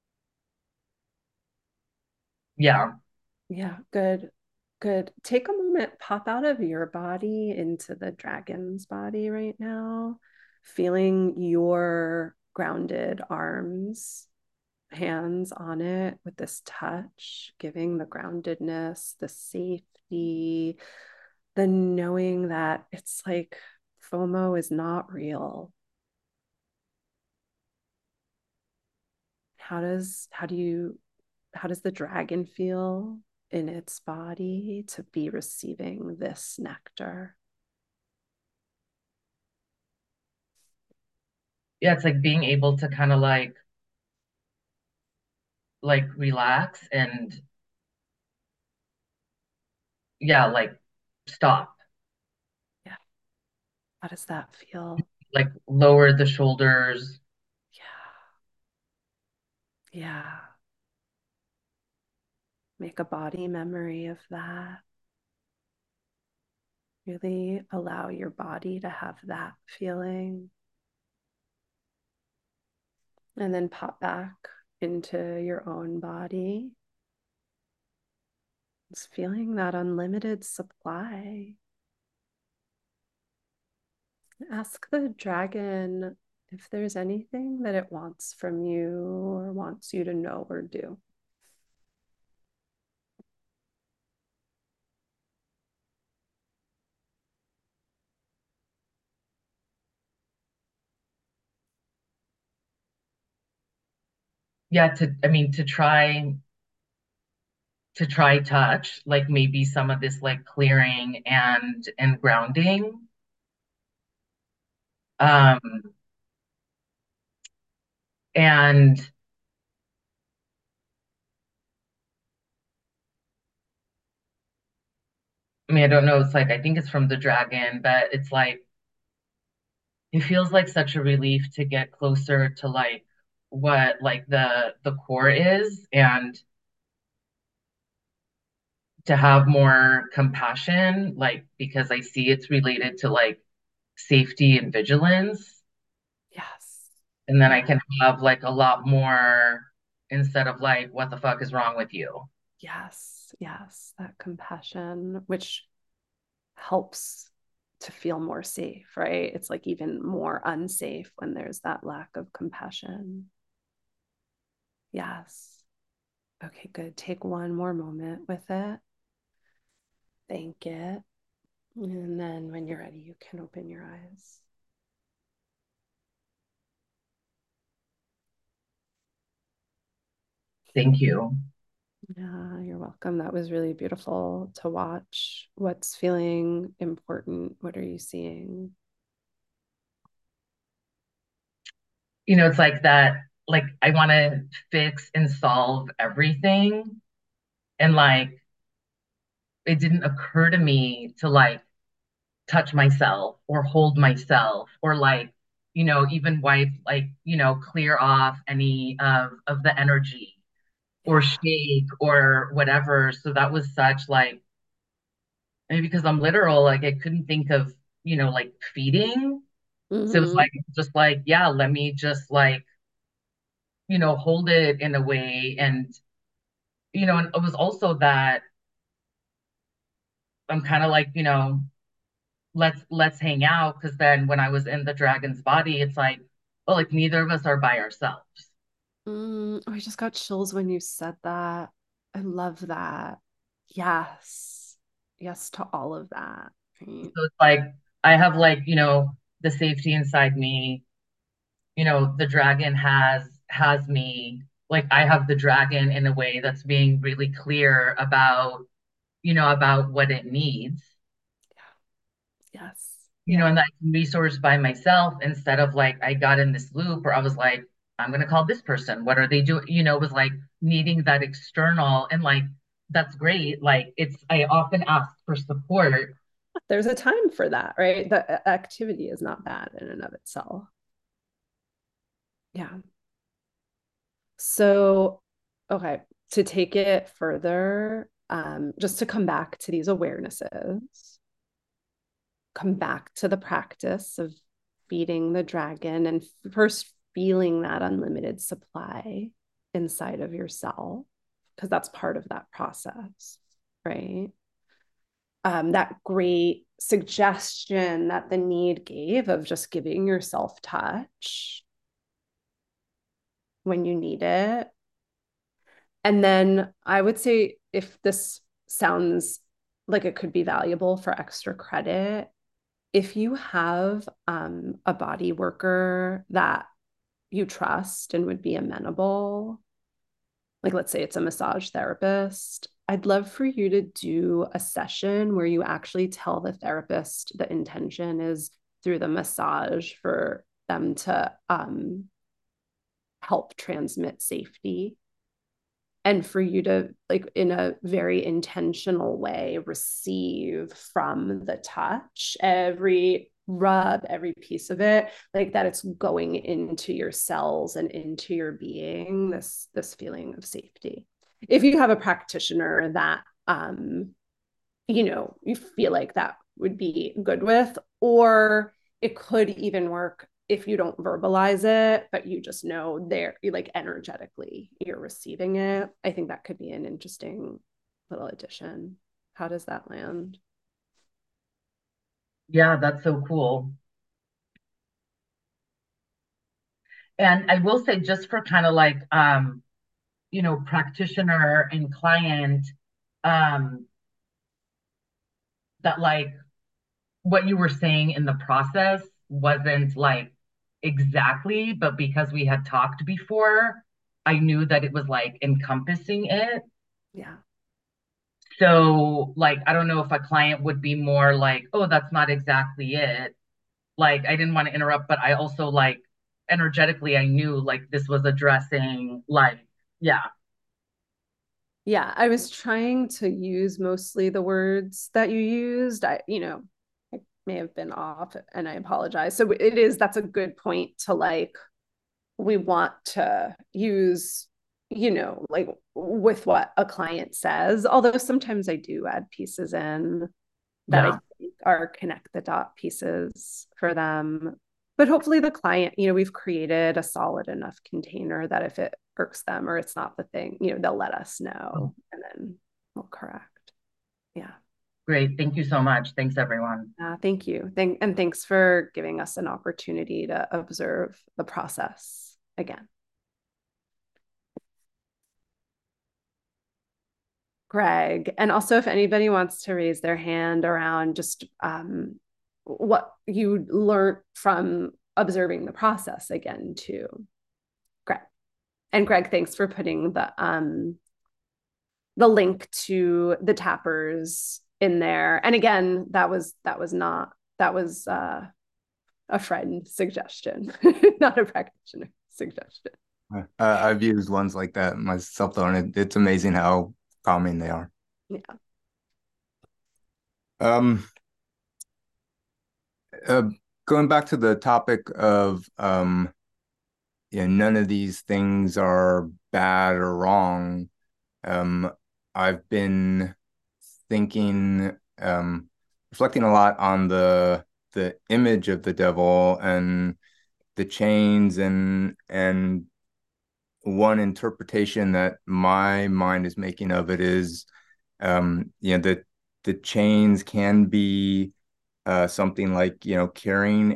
yeah, Yeah, good. Good. Take a moment, pop out of your body into the dragon's body right now, feeling your grounded arms, hands on it with this touch, giving the groundedness, the safety, the knowing that it's like FOMO is not real. How does the dragon feel in its body to be receiving this nectar? yeah, it's like being able to kind of like relax and yeah, like stop, Yeah. How does that feel? like lower the shoulders. Yeah. Yeah. Make a body memory of that. Really allow your body to have that feeling. And then pop back into your own body. It's feeling that unlimited supply. Ask the dragon if there's anything that it wants from you or wants you to know or do. Yeah, I mean, to try touch, like maybe some of this like clearing and grounding. Um, and I mean, I don't know, it's like I think it's from the dragon, but it's like it feels like such a relief to get closer to like what like the core is and to have more compassion, like because I see it's related to like safety and vigilance. Yes. And then I Yeah. can have like a lot more instead of like, what the fuck is wrong with you? Yes. Yes. That compassion, which helps to feel more safe, right? It's like even more unsafe when there's that lack of compassion. Yes. Okay, good. Take one more moment with it. Thank it. And then when you're ready, you can open your eyes. Thank you. Yeah, you're welcome. That was really beautiful to watch. What's feeling important? What are you seeing? You know, it's like that, like I want to fix and solve everything. And like it didn't occur to me to like touch myself or hold myself or like, you know, even wipe like, you know, clear off any of the energy or Yeah. shake or whatever. So that was such like maybe because I'm literal, like I couldn't think of, you know, like feeding. So it was Mm-hmm. like just like, yeah, let me just like, you know, hold it in a way. And, you know, and it was also that I'm kind of like, you know, let's hang out. Cause then when I was in the dragon's body, it's like, oh, like neither of us are by ourselves. Oh, I just got chills when you said that. I love that. Yes. Yes to all of that. Right. So it's like I have like, you know, the safety inside me. The dragon has me, like I have the dragon in a way that's being really clear about what it needs. Yes. And that I can resource by myself instead of like I got in this loop where I was like, I'm gonna call this person. What are they doing? It was like needing that external, and like that's great. Like I often ask for support. There's a time for that, right? The activity is not bad in and of itself. Yeah. So, okay, to take it further, just to come back to these awarenesses, come back to the practice of feeding the dragon and first feeling that unlimited supply inside of yourself, because that's part of that process, right? That great suggestion that the need gave of just giving yourself touch when you need it. And then I would say, if this sounds like it could be valuable for extra credit, if you have a body worker that you trust and would be amenable, like let's say it's a massage therapist, I'd love for you to do a session where you actually tell the therapist the intention is through the massage for them to help transmit safety, and for you to, like, in a very intentional way, receive from the touch every rub, every piece of it, like that it's going into your cells and into your being, this feeling of safety. If you have a practitioner that you feel like that would be good with, or it could even work if you don't verbalize it, but you just know like energetically you're receiving it. I think that could be an interesting little addition. How does that land? Yeah, that's so cool. And I will say, just for kind of like practitioner and client, that like what you were saying in the process wasn't like exactly, but because we had talked before, I knew that it was like encompassing it. Yeah. So like I don't know if a client would be more like, oh, that's not exactly it. Like I didn't want to interrupt, but I also like energetically I knew like this was addressing like, yeah. Yeah, I was trying to use mostly the words that you used. I may have been off and I apologize. So that's a good point to like, we want to use, like with what a client says, although sometimes I do add pieces in that I think are connect the dot pieces for them. But hopefully the client, we've created a solid enough container that if it irks them or it's not the thing, they'll let us know and then we'll correct. Yeah. Great. Thank you so much. Thanks, everyone. Thank you. And thanks for giving us an opportunity to observe the process again. Greg, and also if anybody wants to raise their hand around just what you learned from observing the process again too. Greg. And Greg, thanks for putting the link to the tappers in there. And again, that was a friend suggestion, not a practitioner suggestion. I've used ones like that myself, though, and it's amazing how calming they are. Yeah. Going back to the topic of none of these things are bad or wrong. I've been thinking, reflecting a lot on the image of the devil and the chains, and one interpretation that my mind is making of it is, that the chains can be something like, carrying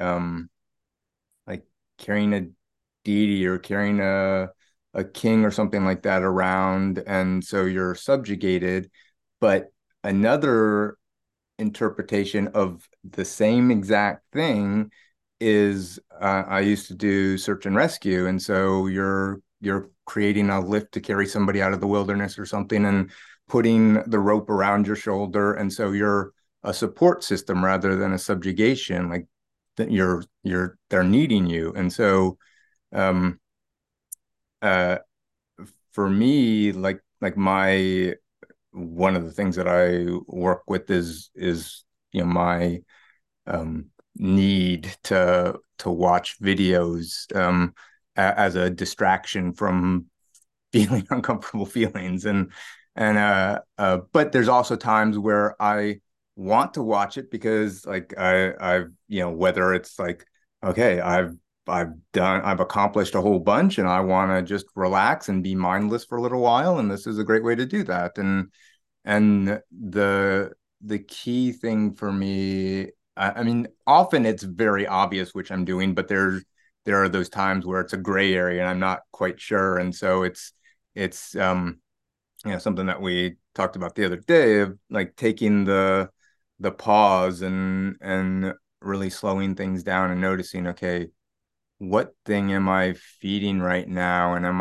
a deity or carrying a king or something like that around, and so you're subjugated. But another interpretation of the same exact thing is I used to do search and rescue, and so you're creating a lift to carry somebody out of the wilderness or something, and putting the rope around your shoulder, and so you're a support system rather than a subjugation. Like that, they're needing you, and so um, uh, for me, like my one of the things that I work with is my um, need to watch videos as a distraction from feeling uncomfortable feelings, and but there's also times where I want to watch it because like I've whether it's like, okay, I've accomplished a whole bunch and I want to just relax and be mindless for a little while, and this is a great way to do that. And the key thing for me, I mean, often it's very obvious which I'm doing, but there are those times where it's a gray area and I'm not quite sure. And so it's something that we talked about the other day of like taking the pause and really slowing things down and noticing, okay, what thing am I feeding right now? And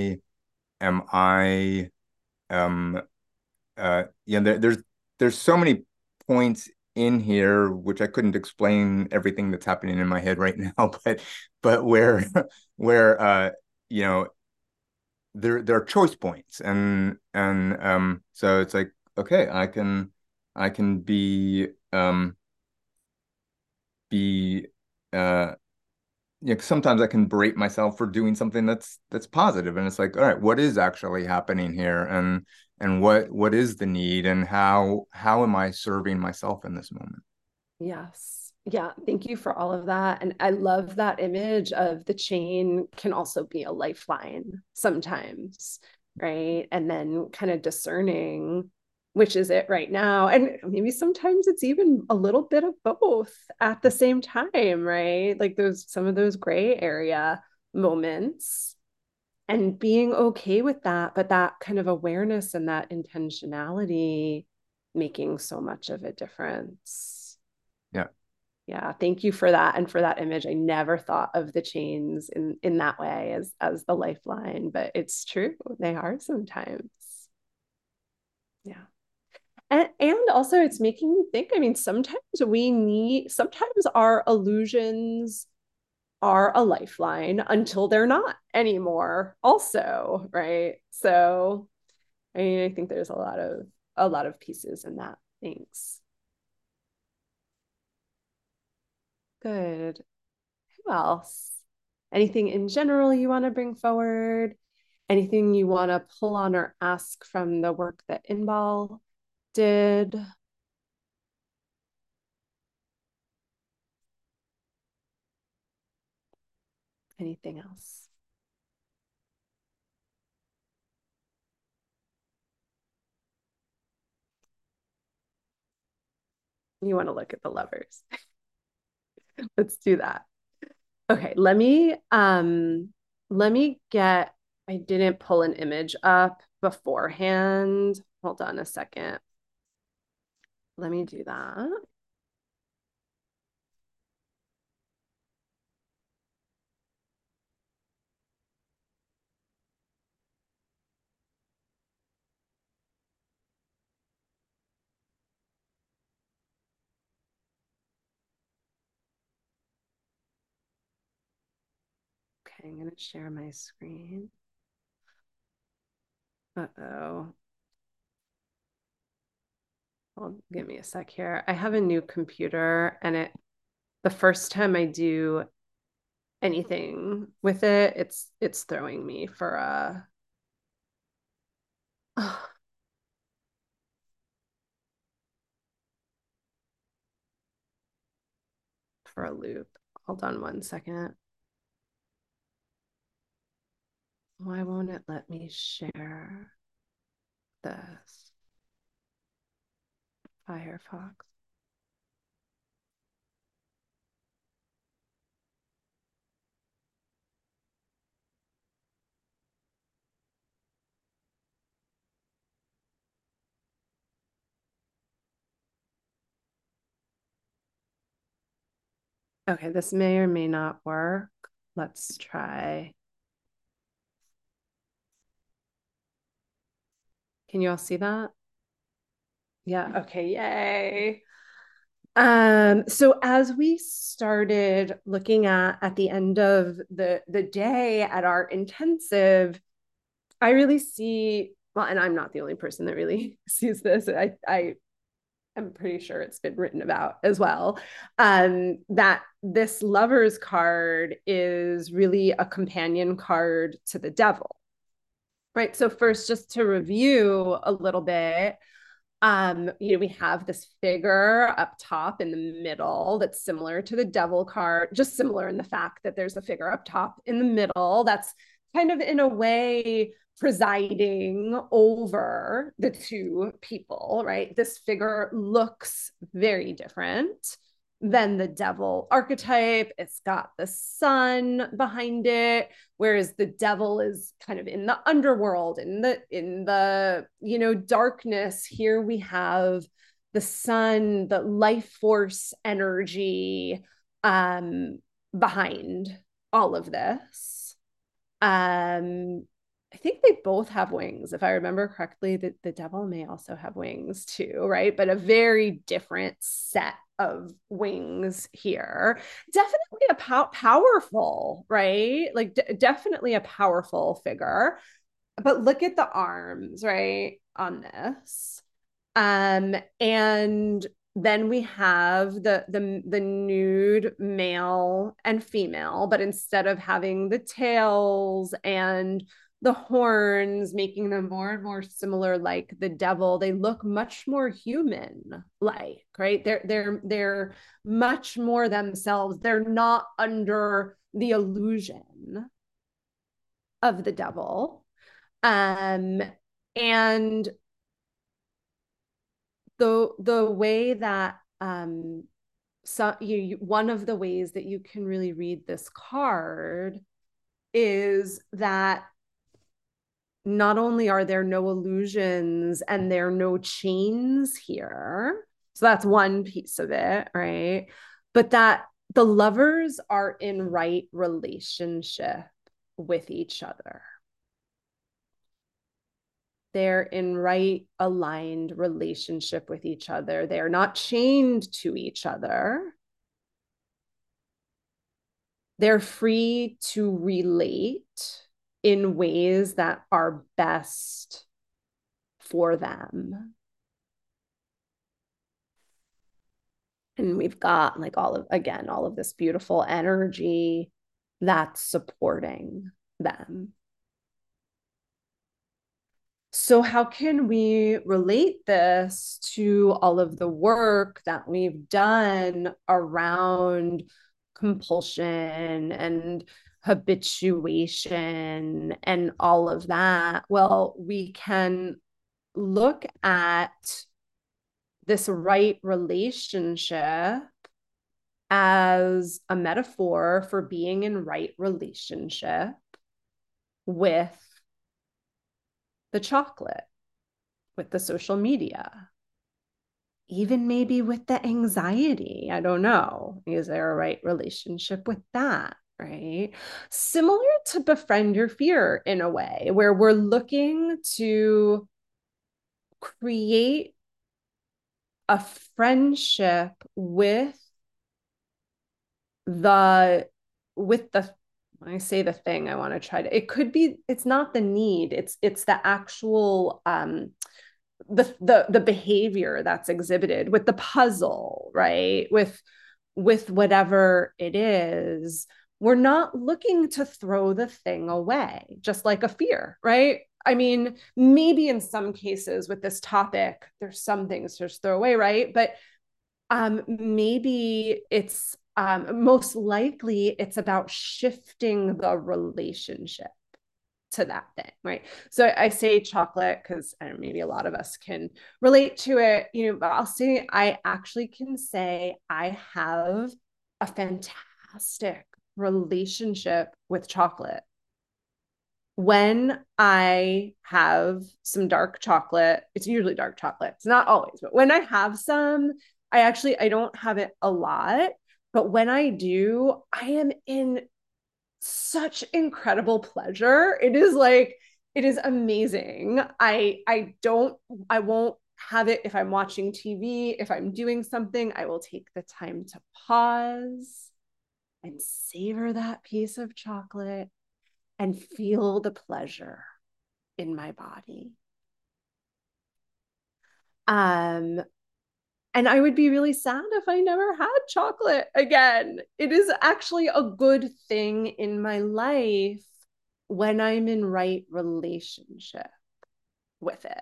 am I there's so many points in here which I couldn't explain everything that's happening in my head right now, but where you know there are choice points, and so it's like, okay, I can be sometimes I can berate myself for doing something that's positive, and it's like, all right, what is actually happening here, and what is the need, and how am I serving myself in this moment? Yes. Yeah. Thank you for all of that. And I love that image of the chain can also be a lifeline sometimes, right? And then kind of discerning which is it right now. And maybe sometimes it's even a little bit of both at the same time, right? Like some of those gray area moments and being okay with that, but that kind of awareness and that intentionality making so much of a difference. Yeah. Yeah, thank you for that and for that image. I never thought of the chains in that way as the lifeline, but it's true. They are sometimes. Yeah. And also it's making me think, I mean, sometimes our illusions are a lifeline until they're not anymore also, right? So I mean, I think there's a lot of pieces in that. Thanks. Good. Who else? Anything in general you want to bring forward? Anything you want to pull on or ask from the work that Inbal did? Anything else? You want to look at the levers. Let's do that. Okay, let me get I didn't pull an image up beforehand. Hold on a second. Let me do that. Okay, I'm gonna share my screen. Uh-oh. Well, give me a sec here. I have a new computer and the first time I do anything with it, it's throwing me for for a loop. Hold on one second. Why won't it let me share this? Firefox. Okay, this may or may not work. Let's try. Can you all see that? Yeah, okay, yay. So as we started looking at the end of the day at our intensive, I really see, well, and I'm not the only person that really sees this. I am pretty sure it's been written about as well. That this Lover's card is really a companion card to the devil, right? So first, just to review a little bit, we have this figure up top in the middle that's similar to the devil card, just similar in the fact that there's a figure up top in the middle that's kind of in a way presiding over the two people, right? This figure looks very different than the devil archetype. It's got the sun behind it, whereas the devil is kind of in the underworld, in the darkness. Here we have the sun, the life force energy behind all of this. I think they both have wings. If I remember correctly, the devil may also have wings too, right? But a very different set of wings here. Definitely a powerful, right? Like definitely a powerful figure. But look at the arms, right, on this. And then we have the nude male and female, but instead of having the tails and the horns, making them more and more similar like the devil, they look much more human like, right? They're much more themselves. They're not under the illusion of the devil. And the way that one of the ways that you can really read this card is that not only are there no illusions and there are no chains here, so that's one piece of it, right? But that the lovers are in right relationship with each other. They're in right aligned relationship with each other. They're not chained to each other. They're free to relate in ways that are best for them. And we've got like all of this beautiful energy that's supporting them. So how can we relate this to all of the work that we've done around compulsion and habituation and all of that? Well, we can look at this right relationship as a metaphor for being in right relationship with the chocolate, with the social media, even maybe with the anxiety. I don't know. Is there a right relationship with that? Right? Similar to befriend your fear in a way, where we're looking to create a friendship with the when I say the thing, I want to try to, it could be, it's not the need, it's the actual the behavior that's exhibited with the puzzle, right? With whatever it is. We're not looking to throw the thing away, just like a fear, right? I mean, maybe in some cases with this topic, there's some things to just throw away, right? But maybe it's most likely it's about shifting the relationship to that thing, right? So I say chocolate because maybe a lot of us can relate to it, but I'll say I actually can say I have a fantastic relationship with chocolate. When I have some dark chocolate, it's usually dark chocolate. It's not always, but when I have some, I don't have it a lot. But when I do, I am in such incredible pleasure. It is amazing. I won't have it if I'm watching TV. If I'm doing something, I will take the time to pause and savor that piece of chocolate and feel the pleasure in my body. And I would be really sad if I never had chocolate again. It is actually a good thing in my life when I'm in right relationship with it.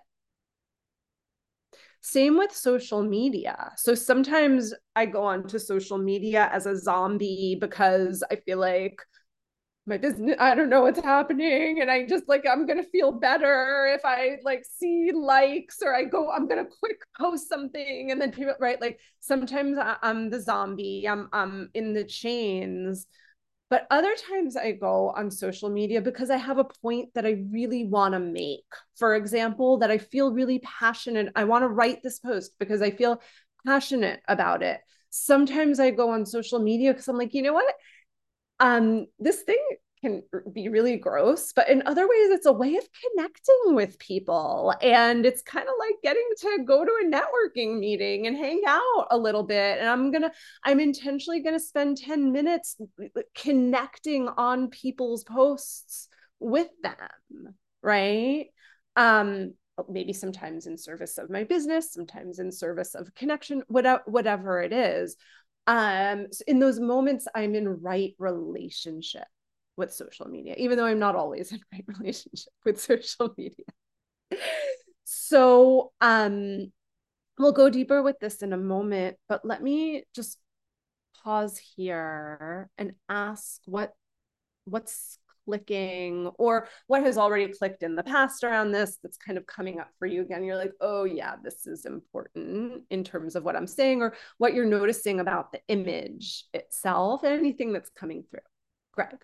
Same with social media. So sometimes I go onto social media as a zombie because I feel like my business, I don't know what's happening, and I just like, I'm gonna feel better if I like see likes, or I'm gonna quick post something, and then people, right, like sometimes I'm the zombie, I'm in the chains. But other times I go on social media because I have a point that I really want to make. For example, that I feel really passionate. I want to write this post because I feel passionate about it. Sometimes I go on social media because I'm like, you know what? This thing can be really gross, but in other ways, it's a way of connecting with people. And it's kind of like getting to go to a networking meeting and hang out a little bit. And I'm intentionally going to spend 10 minutes connecting on people's posts with them, right? Maybe sometimes in service of my business, sometimes in service of connection, whatever it is. So in those moments, I'm in right relationship with social media, even though I'm not always in right relationship with social media. So we'll go deeper with this in a moment, but let me just pause here and ask what's clicking, or what has already clicked in the past around this that's kind of coming up for you again. You're like, oh yeah, this is important in terms of what I'm saying, or what you're noticing about the image itself, anything that's coming through. Greg.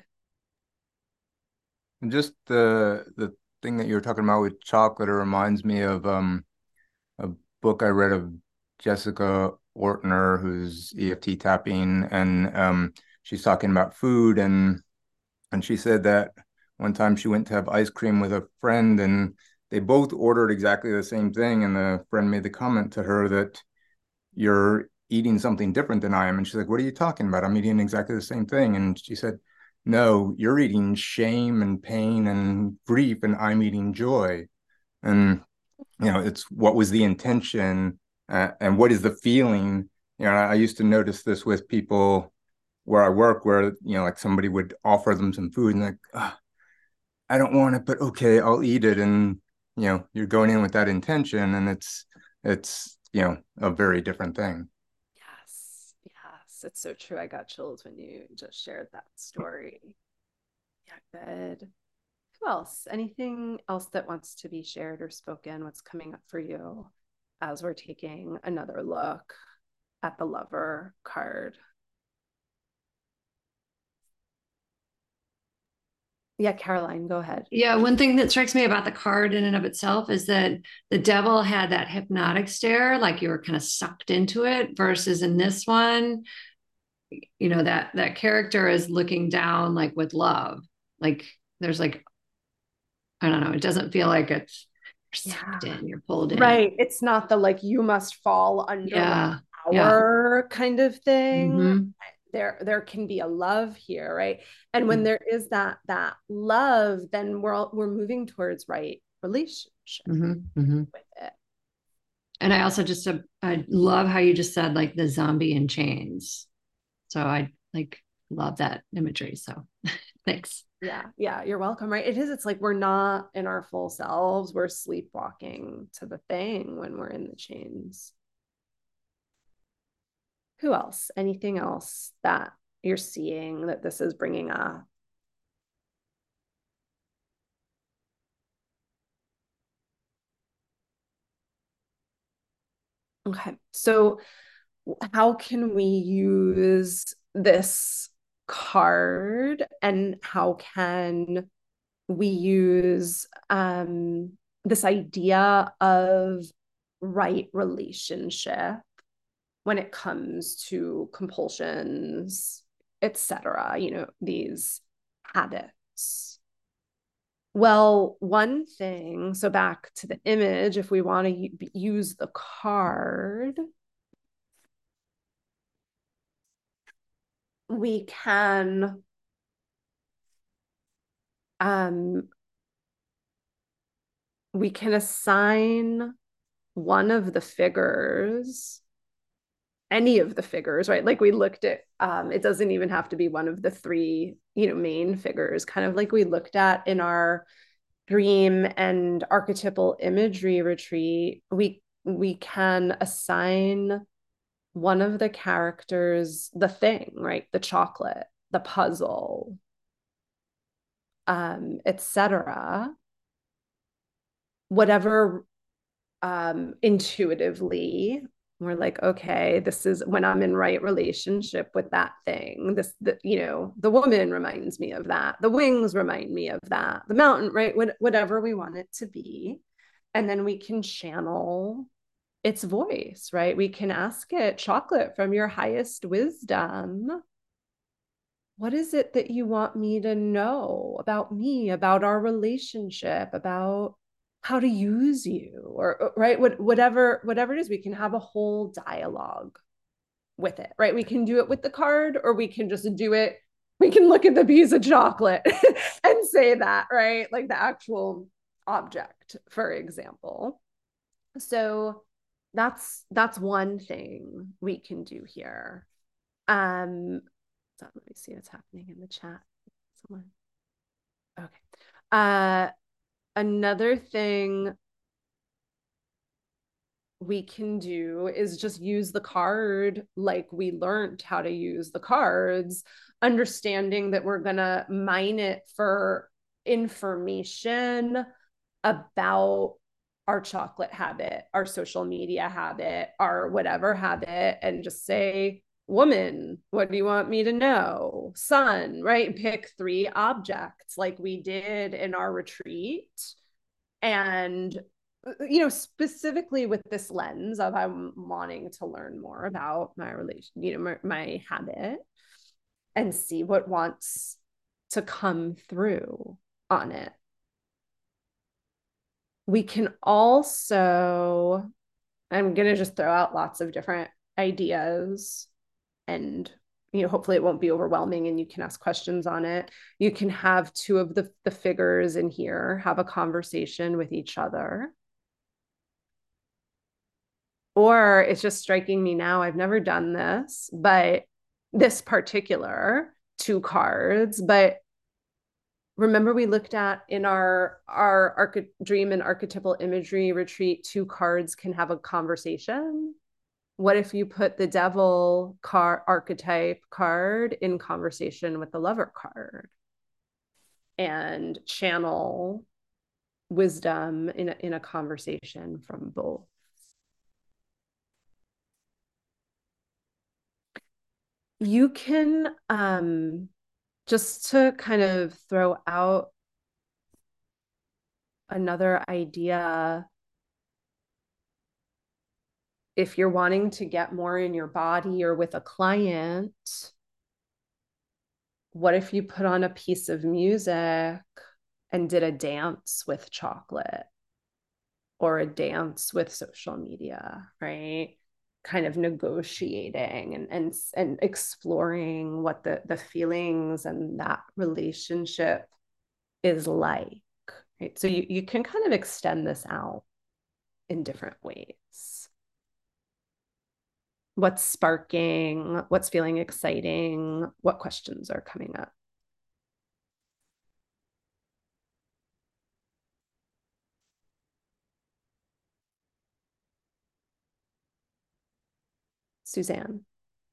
And just the thing that you were talking about with chocolate, it reminds me of a book I read of Jessica Ortner, who's EFT tapping, and she's talking about food, and she said that one time she went to have ice cream with a friend, and they both ordered exactly the same thing, and the friend made the comment to her that you're eating something different than I am, and she's like, what are you talking about? I'm eating exactly the same thing. And she said, no, you're eating shame and pain and grief, and I'm eating joy. And it's what was the intention, and what is the feeling. I used to notice this with people where I work, where like somebody would offer them some food and like, I don't want it, but okay, I'll eat it. And you're going in with that intention, and it's a very different thing. Yes, it's so true. I got chills when you just shared that story. Yeah, good. Who else? Anything else that wants to be shared or spoken? What's coming up for you as we're taking another look at the Lover card? Yeah, Caroline, go ahead. Yeah, one thing that strikes me about the card in and of itself is that the devil had that hypnotic stare, like you were kind of sucked into it, versus in this one, that character is looking down like with love. Like there's like, I don't know, it doesn't feel like it's sucked in, you're pulled in. Right. It's not the like you must fall under my power kind of thing. Mm-hmm. There can be a love here, right? And when there is that love, then we're moving towards right relationship with it. And I also I love how you just said like the zombie in chains. So I like love that imagery. So thanks. Yeah, you're welcome. Right. It's like we're not in our full selves. We're sleepwalking to the thing when we're in the chains. Who else? Anything else that you're seeing that this is bringing up? Okay, so how can we use this card, and how can we use this idea of right relationship when it comes to compulsions, etc., these habits? Well, one thing, so back to the image, if we want to use the card, we can assign one of the figures, any of the figures, right? Like we looked at, it doesn't even have to be one of the three, main figures, kind of like we looked at in our dream and archetypal imagery retreat. We can assign one of the characters the thing, right? The chocolate, the puzzle, etc. Whatever intuitively we're like, okay, this is when I'm in right relationship with that thing. The woman reminds me of that. The wings remind me of that. The mountain, right? Whatever we want it to be. And then we can channel its voice, right? We can ask it, chocolate, from your highest wisdom, what is it that you want me to know about me, about our relationship, about how to use you, or right, whatever it is, we can have a whole dialogue with it, right? We can do it with the card, or we can just do it, we can look at the piece of chocolate and say that, right? Like the actual object, for example. So that's one thing we can do here. So let me see what's happening in the chat. Someone. Okay. Another thing we can do is just use the card like we learned how to use the cards, understanding that we're going to mine it for information about our chocolate habit, our social media habit, our whatever habit, and just say, woman, what do you want me to know? Sun, right? Pick 3 objects like we did in our retreat. And, specifically with this lens of I'm wanting to learn more about my relation, my habit, and see what wants to come through on it. We can also, I'm going to just throw out lots of different ideas, and hopefully it won't be overwhelming and you can ask questions on it. You can have 2 of the figures in here have a conversation with each other. Or it's just striking me now, I've never done this, but this particular 2 cards, but remember we looked at in our dream and archetypal imagery retreat, 2 cards can have a conversation. What if you put the devil archetype card in conversation with the lover card and channel wisdom in a conversation from both? You can, just to kind of throw out another idea, if you're wanting to get more in your body or with a client, what if you put on a piece of music and did a dance with chocolate or a dance with social media, right? Kind of negotiating and exploring what the feelings and that relationship is like, right? So you can kind of extend this out in different ways. What's sparking? What's feeling exciting? What questions are coming up? Suzanne.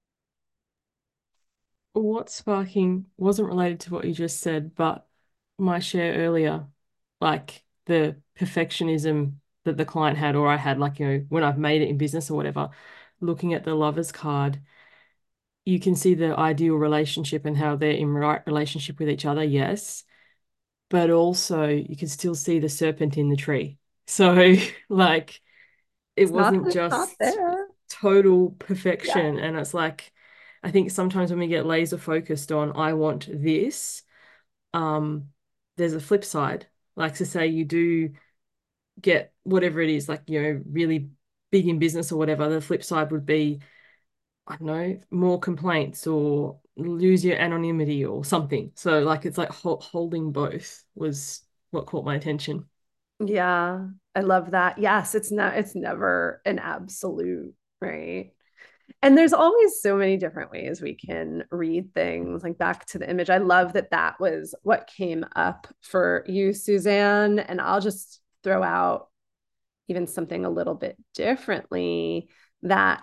What's sparking wasn't related to what you just said, but my share earlier, like the perfectionism that the client had or I had, like, when I've made it in business or whatever, looking at the lover's card, you can see the ideal relationship and how they're in right relationship with each other, yes. But also you can still see the serpent in the tree. So like it It's wasn't not just there. total perfection. And it's like, I think sometimes when we get laser focused on, I want this, there's a flip side. Like to say you do get whatever it is, like, really big in business or whatever, the flip side would be, I don't know, more complaints or lose your anonymity or something. So like it's like holding both was what caught my attention. Yeah, I love that. Yes, it's never an absolute, right? And there's always so many different ways we can read things, like back to the image. I love that that was what came up for you, Suzanne. And I'll just throw out even something a little bit differently that,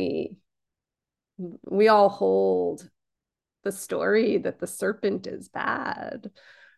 we all hold the story that the serpent is bad.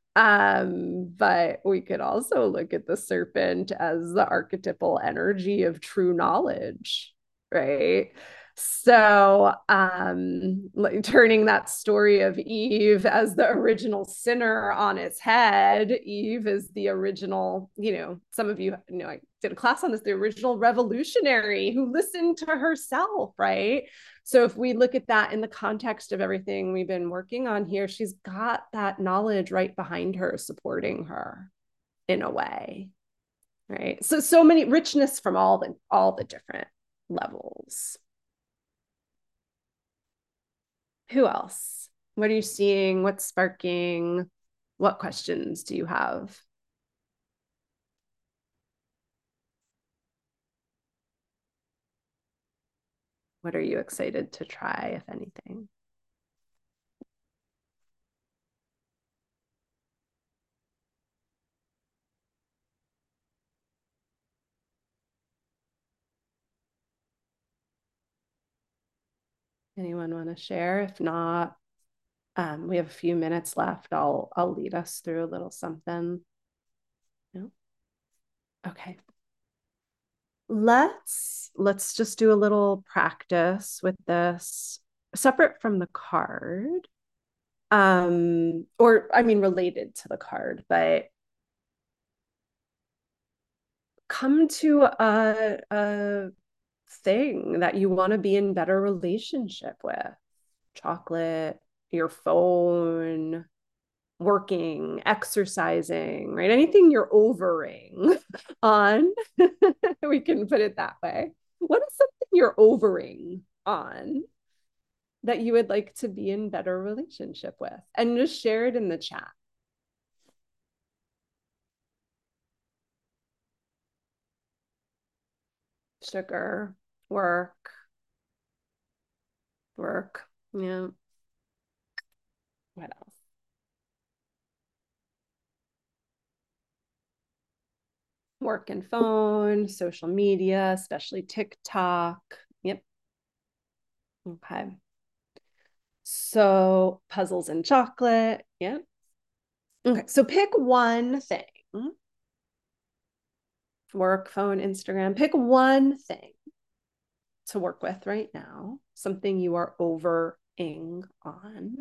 But we could also look at the serpent as the archetypal energy of true knowledge, right? So, like turning that story of Eve as the original sinner on its head, Eve is the original, some of you know, I did a class on this, the original revolutionary who listened to herself, right? So if we look at that in the context of everything we've been working on here, she's got that knowledge right behind her, supporting her in a way, right? So many richness from all the different levels. Who else? What are you seeing? What's sparking? What questions do you have? What are you excited to try, if anything? Anyone want to share? If not, we have a few minutes left. I'll lead us through a little something. No? Okay. Let's just do a little practice with this, separate from the card. Or I mean related to the card, but come to a thing that you want to be in better relationship with. Chocolate, your phone, working, exercising, right? Anything you're overing on, we can put it that way. What is something you're overing on that you would like to be in better relationship with? And just share it in the chat. Sugar, work, yeah. What else? Work and phone, social media, especially TikTok. Yep. Okay. So puzzles and chocolate. Yep. Okay. So pick one thing. Work, phone, Instagram. Pick one thing to work with right now. Something you are overing on.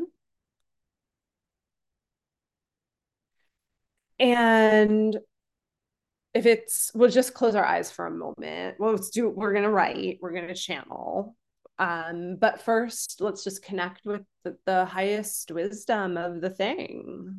And if we'll just close our eyes for a moment. We're going to write, we're going to channel. But first, let's just connect with the highest wisdom of the thing.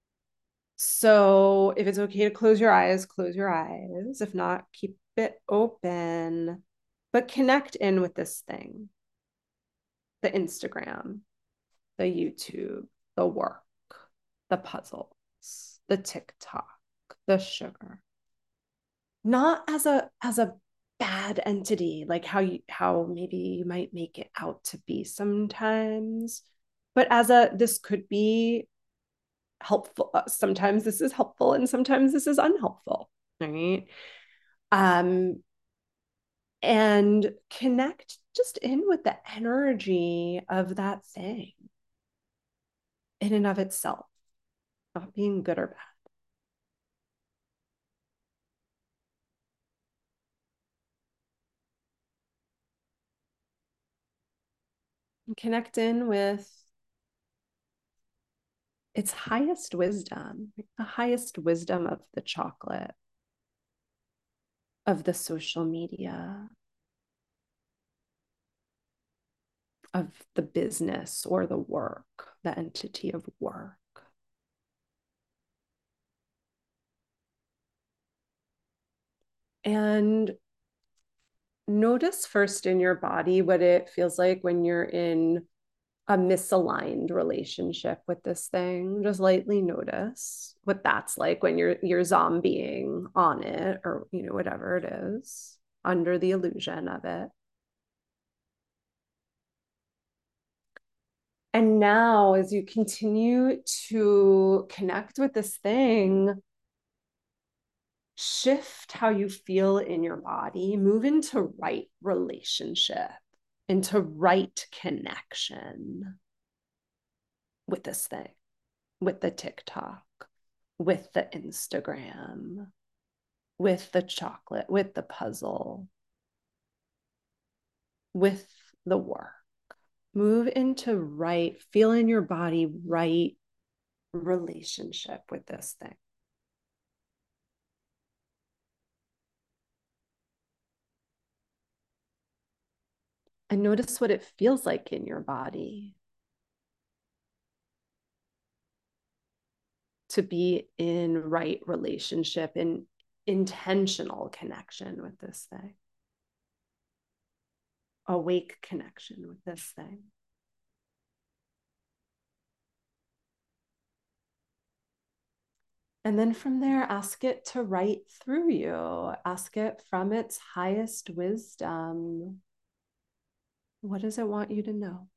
So if it's okay to close your eyes, close your eyes. If not, keep it open, but connect in with this thing, the Instagram, the YouTube, the work, the puzzles, the TikTok, the sugar. Not as a bad entity, like how maybe you might make it out to be sometimes, but as this could be helpful. Sometimes this is helpful and sometimes this is unhelpful, right? And connect just in with the energy of that thing in and of itself, not being good or bad. Connect in with its highest wisdom, the highest wisdom of the chocolate, of the social media, of the business or the work, the entity of work. And notice first in your body what it feels like when you're in a misaligned relationship with this thing. Just lightly notice what that's like when you're zombieing on it, or whatever it is, under the illusion of it. And now, as you continue to connect with this thing, shift how you feel in your body, move into right relationship, into right connection with this thing, with the TikTok, with the Instagram, with the chocolate, with the puzzle, with the work. Move into right, feel in your body, right relationship with this thing. And notice what it feels like in your body to be in right relationship, in intentional connection with this thing, awake connection with this thing. And then from there, ask it to write through you. Ask it from its highest wisdom. What does it want you to know?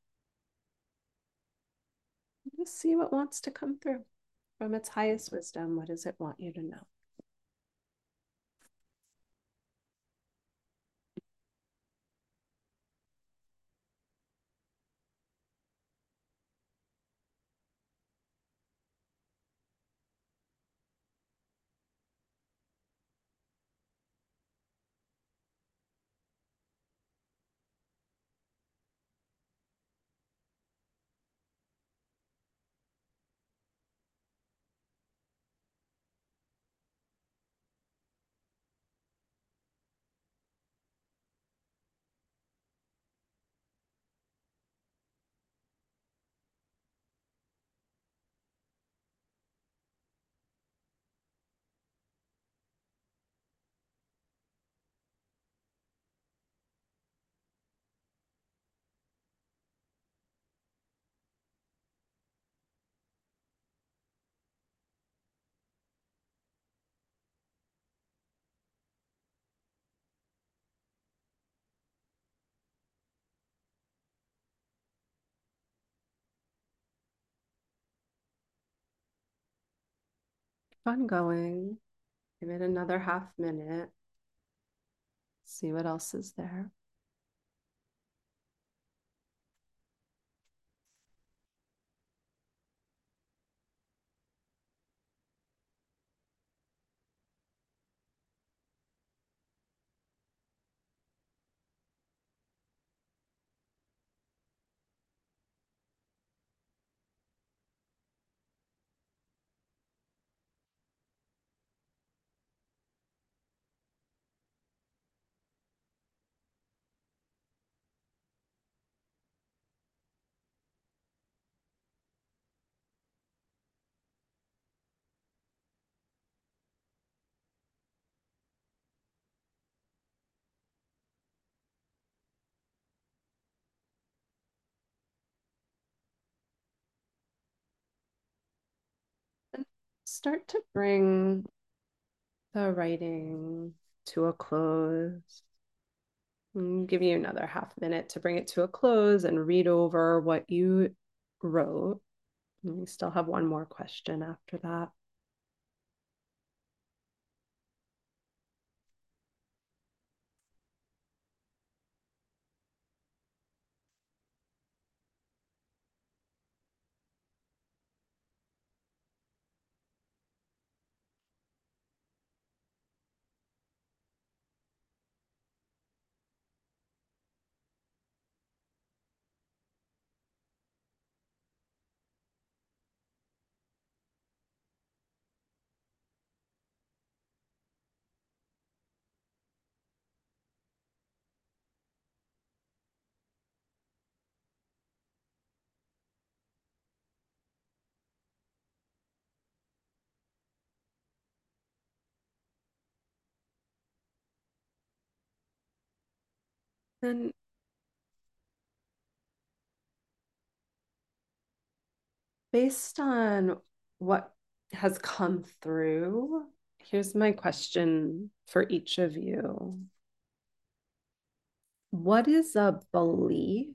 Just see what wants to come through from its highest wisdom. What does it want you to know? Keep on going. Give it another half minute. See what else is there. And start to bring the writing to a close. Give you another half minute to bring it to a close and read over what you wrote. And we still have one more question after that. And based on what has come through, here's my question for each of you. What is a belief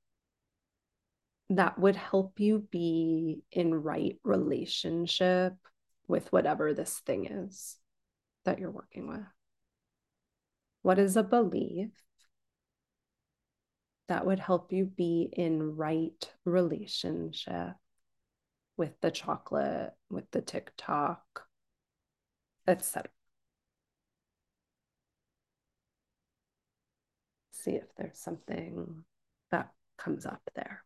that would help you be in right relationship with whatever this thing is that you're working with? What is a belief that would help you be in right relationship with the chocolate, with the TikTok, etc.? See if there's something that comes up there.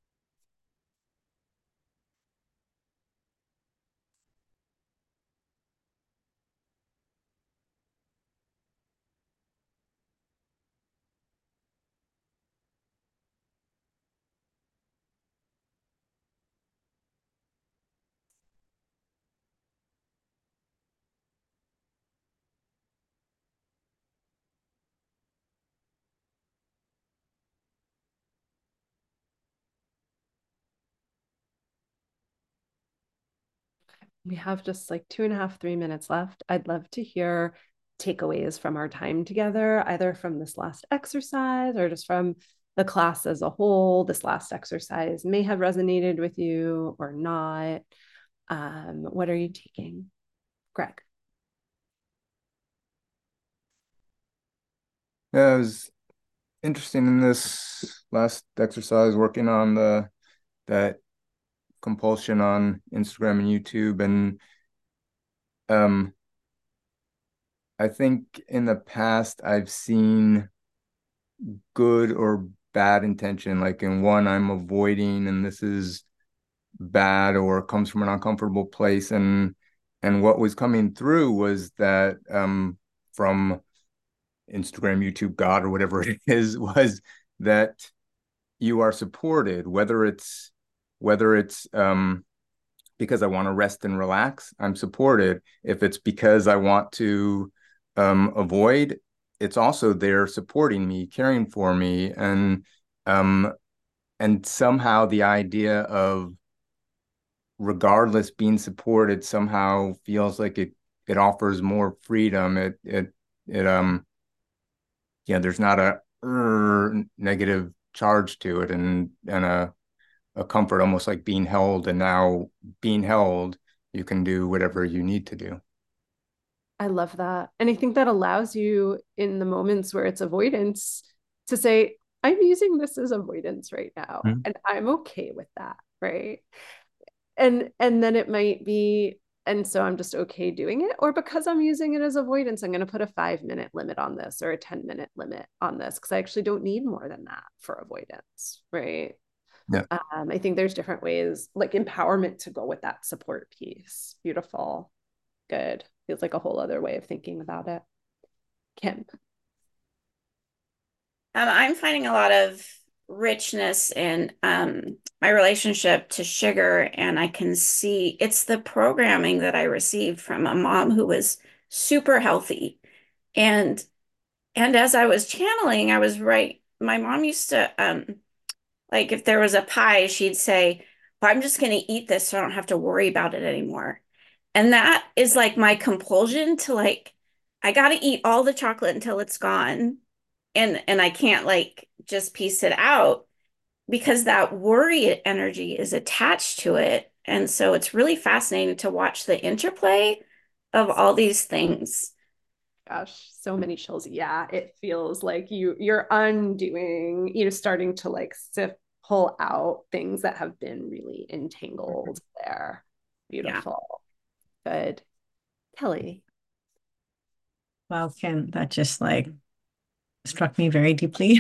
We have just like 2.5, 3 minutes left. I'd love to hear takeaways from our time together, either from this last exercise or just from the class as a whole. This last exercise may have resonated with you or not. What are you taking, Greg? Yeah, it was interesting in this last exercise working on that compulsion on Instagram and YouTube, and I think in the past I've seen good or bad intention. Like in one, I'm avoiding, and this is bad or comes from an uncomfortable place. And what was coming through was that from Instagram, YouTube, God, or whatever it is, was that you are supported, whether it's because I want to rest and relax, I'm supported. If it's because I want to avoid, it's also there supporting me, caring for me, um, and somehow the idea of regardless being supported somehow feels like it offers more freedom. It yeah, there's not a negative charge to it, and a comfort, almost like being held. And now being held, you can do whatever you need to do. I love that. And I think that allows you in the moments where it's avoidance to say, I'm using this as avoidance right now, Mhm. and I'm okay with that, right? And then it might be, and so I'm just okay doing it, or because I'm using it as avoidance, I'm going to put a 5-minute limit on this or a 10-minute limit on this because I actually don't need more than that for avoidance, right? Yeah. I think there's different ways, like empowerment to go with that support piece. Beautiful. Good. Feels like a whole other way of thinking about it. Kim. I'm finding a lot of richness in my relationship to sugar, and I can see it's the programming that I received from a mom who was super healthy. And as I was channeling, I was right. My mom used to like if there was a pie, she'd say, well, I'm just gonna eat this so I don't have to worry about it anymore. And that is like my compulsion to like, I gotta eat all the chocolate until it's gone. And I can't like just piece it out because that worry energy is attached to it. And so it's really fascinating to watch the interplay of all these things. Gosh, so many chills. Yeah, it feels like you're undoing, starting to like sift, pull out things that have been really entangled there. Yeah. Beautiful. Good. Kelly. Wow, Kim, that just like struck me very deeply.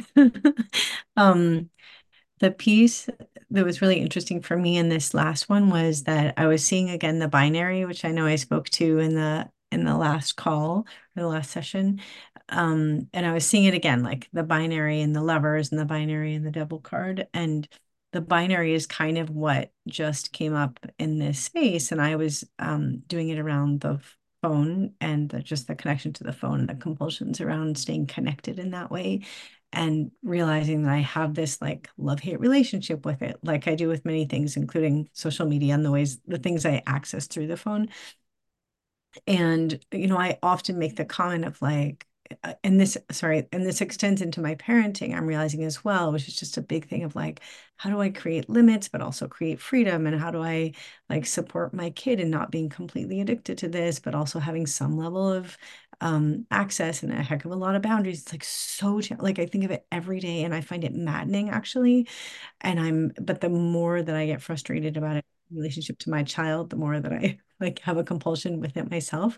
The piece that was really interesting for me in this last one was that I was seeing again the binary, which I know I spoke to in the last call or the last session. And I was seeing it again, like the binary and the lovers and the binary and the devil card. And the binary is kind of what just came up in this space. And I was doing it around the phone and just the connection to the phone and the compulsions around staying connected in that way, and realizing that I have this like love-hate relationship with it, like I do with many things, including social media and the things I access through the phone. And, I often make the comment of like, and this extends into my parenting, I'm realizing as well, which is just a big thing of like, how do I create limits, but also create freedom? And how do I like support my kid in not being completely addicted to this, but also having some level of access and a heck of a lot of boundaries? It's like like I think of it every day and I find it maddening actually. But the more that I get frustrated about it in relationship to my child, the more that I like have a compulsion with it myself.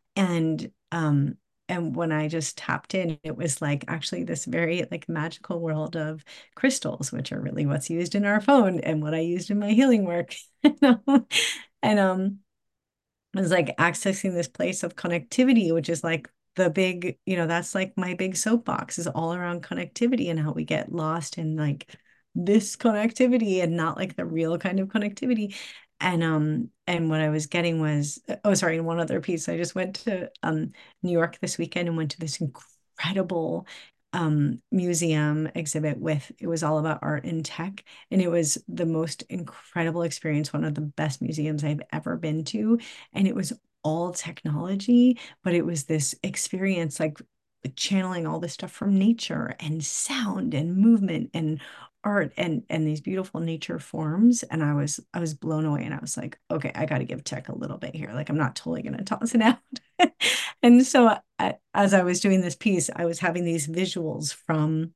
And when I just tapped in, it was like actually this very like magical world of crystals, which are really what's used in our phone and what I used in my healing work. And it was like accessing this place of connectivity, which is like the big, that's like my big soapbox, is all around connectivity and how we get lost in like this connectivity and not like the real kind of connectivity. And what I was getting was, oh, sorry, and one other piece. I just went to New York this weekend and went to this incredible museum exhibit it was all about art and tech. And it was the most incredible experience, one of the best museums I've ever been to. And it was all technology, but it was this experience like channeling all this stuff from nature and sound and movement and art and these beautiful nature forms. And I was blown away, and I was like, okay, I got to give tech a little bit here. Like I'm not totally going to toss it out. And so as I was doing this piece, I was having these visuals from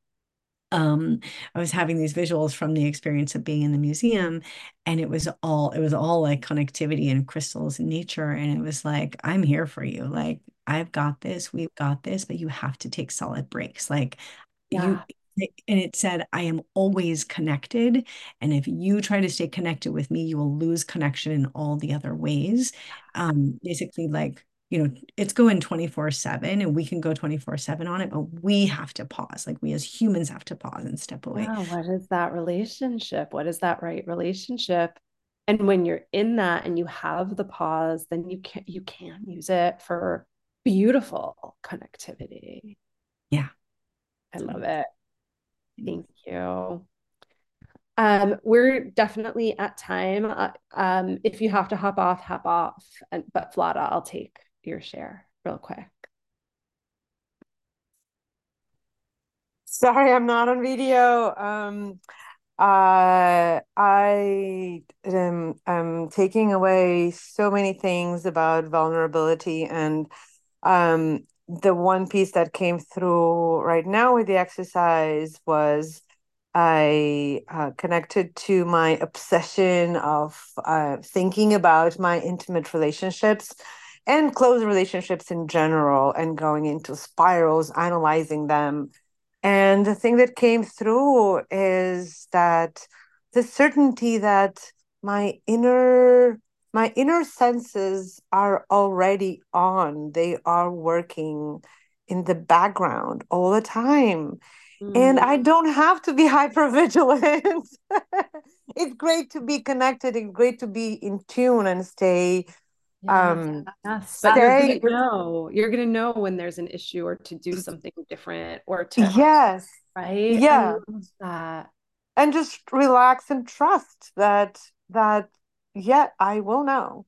the experience of being in the museum, and it was all like connectivity and crystals and nature. And it was like, I'm here for you. Like, I've got this, we've got this, but you have to take solid breaks. Like Yeah. and it said, I am always connected. And if you try to stay connected with me, you will lose connection in all the other ways. Basically, like, it's going 24/7 and we can go 24/7 on it, but we have to pause. Like we as humans have to pause and step away. Yeah, what is that relationship? What is that right relationship? And when you're in that and you have the pause, then you can use it for beautiful connectivity. Yeah. I love it. Thank you. We're definitely at time. If you have to hop off, hop off. But Flada, I'll take your share real quick. Sorry, I'm not on video. I am taking away so many things about vulnerability, and the one piece that came through right now with the exercise was I connected to my obsession of thinking about my intimate relationships and close relationships in general, and going into spirals, analyzing them. And the thing that came through is that the certainty that my inner my inner senses are already on. They are working in the background all the time. And I don't have to be hyper vigilant. It's great to be connected and great to be in tune and stay. Yes, but you're gonna know when there's an issue or to do something different or to Yes. right? Yeah. I love that. And just relax and trust that yeah, I will know.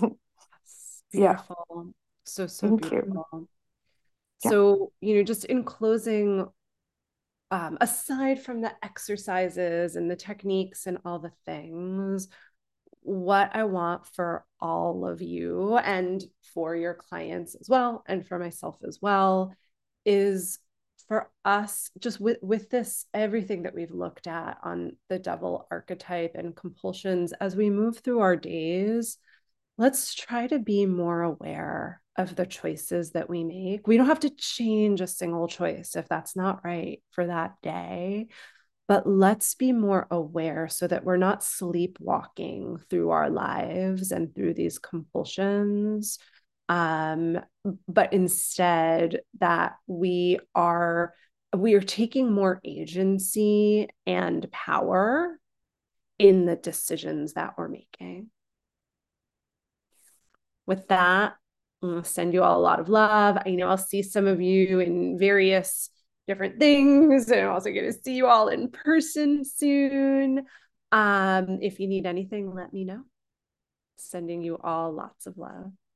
Yeah. Beautiful. So Thank you. beautiful. Yeah. So, just in closing, aside from the exercises and the techniques and all the things, what I want for all of you and for your clients as well, and for myself as well, is for us just with this, everything that we've looked at on the devil archetype and compulsions as we move through our days, let's try to be more aware of the choices that we make. We don't have to change a single choice if that's not right for that day, but let's be more aware so that we're not sleepwalking through our lives and through these compulsions. But instead that we are taking more agency and power in the decisions that we're making. With that, I'll send you all a lot of love. I know I'll see some of you in various different things, and I'm also going to see you all in person soon. If you need anything, let me know. Sending you all lots of love.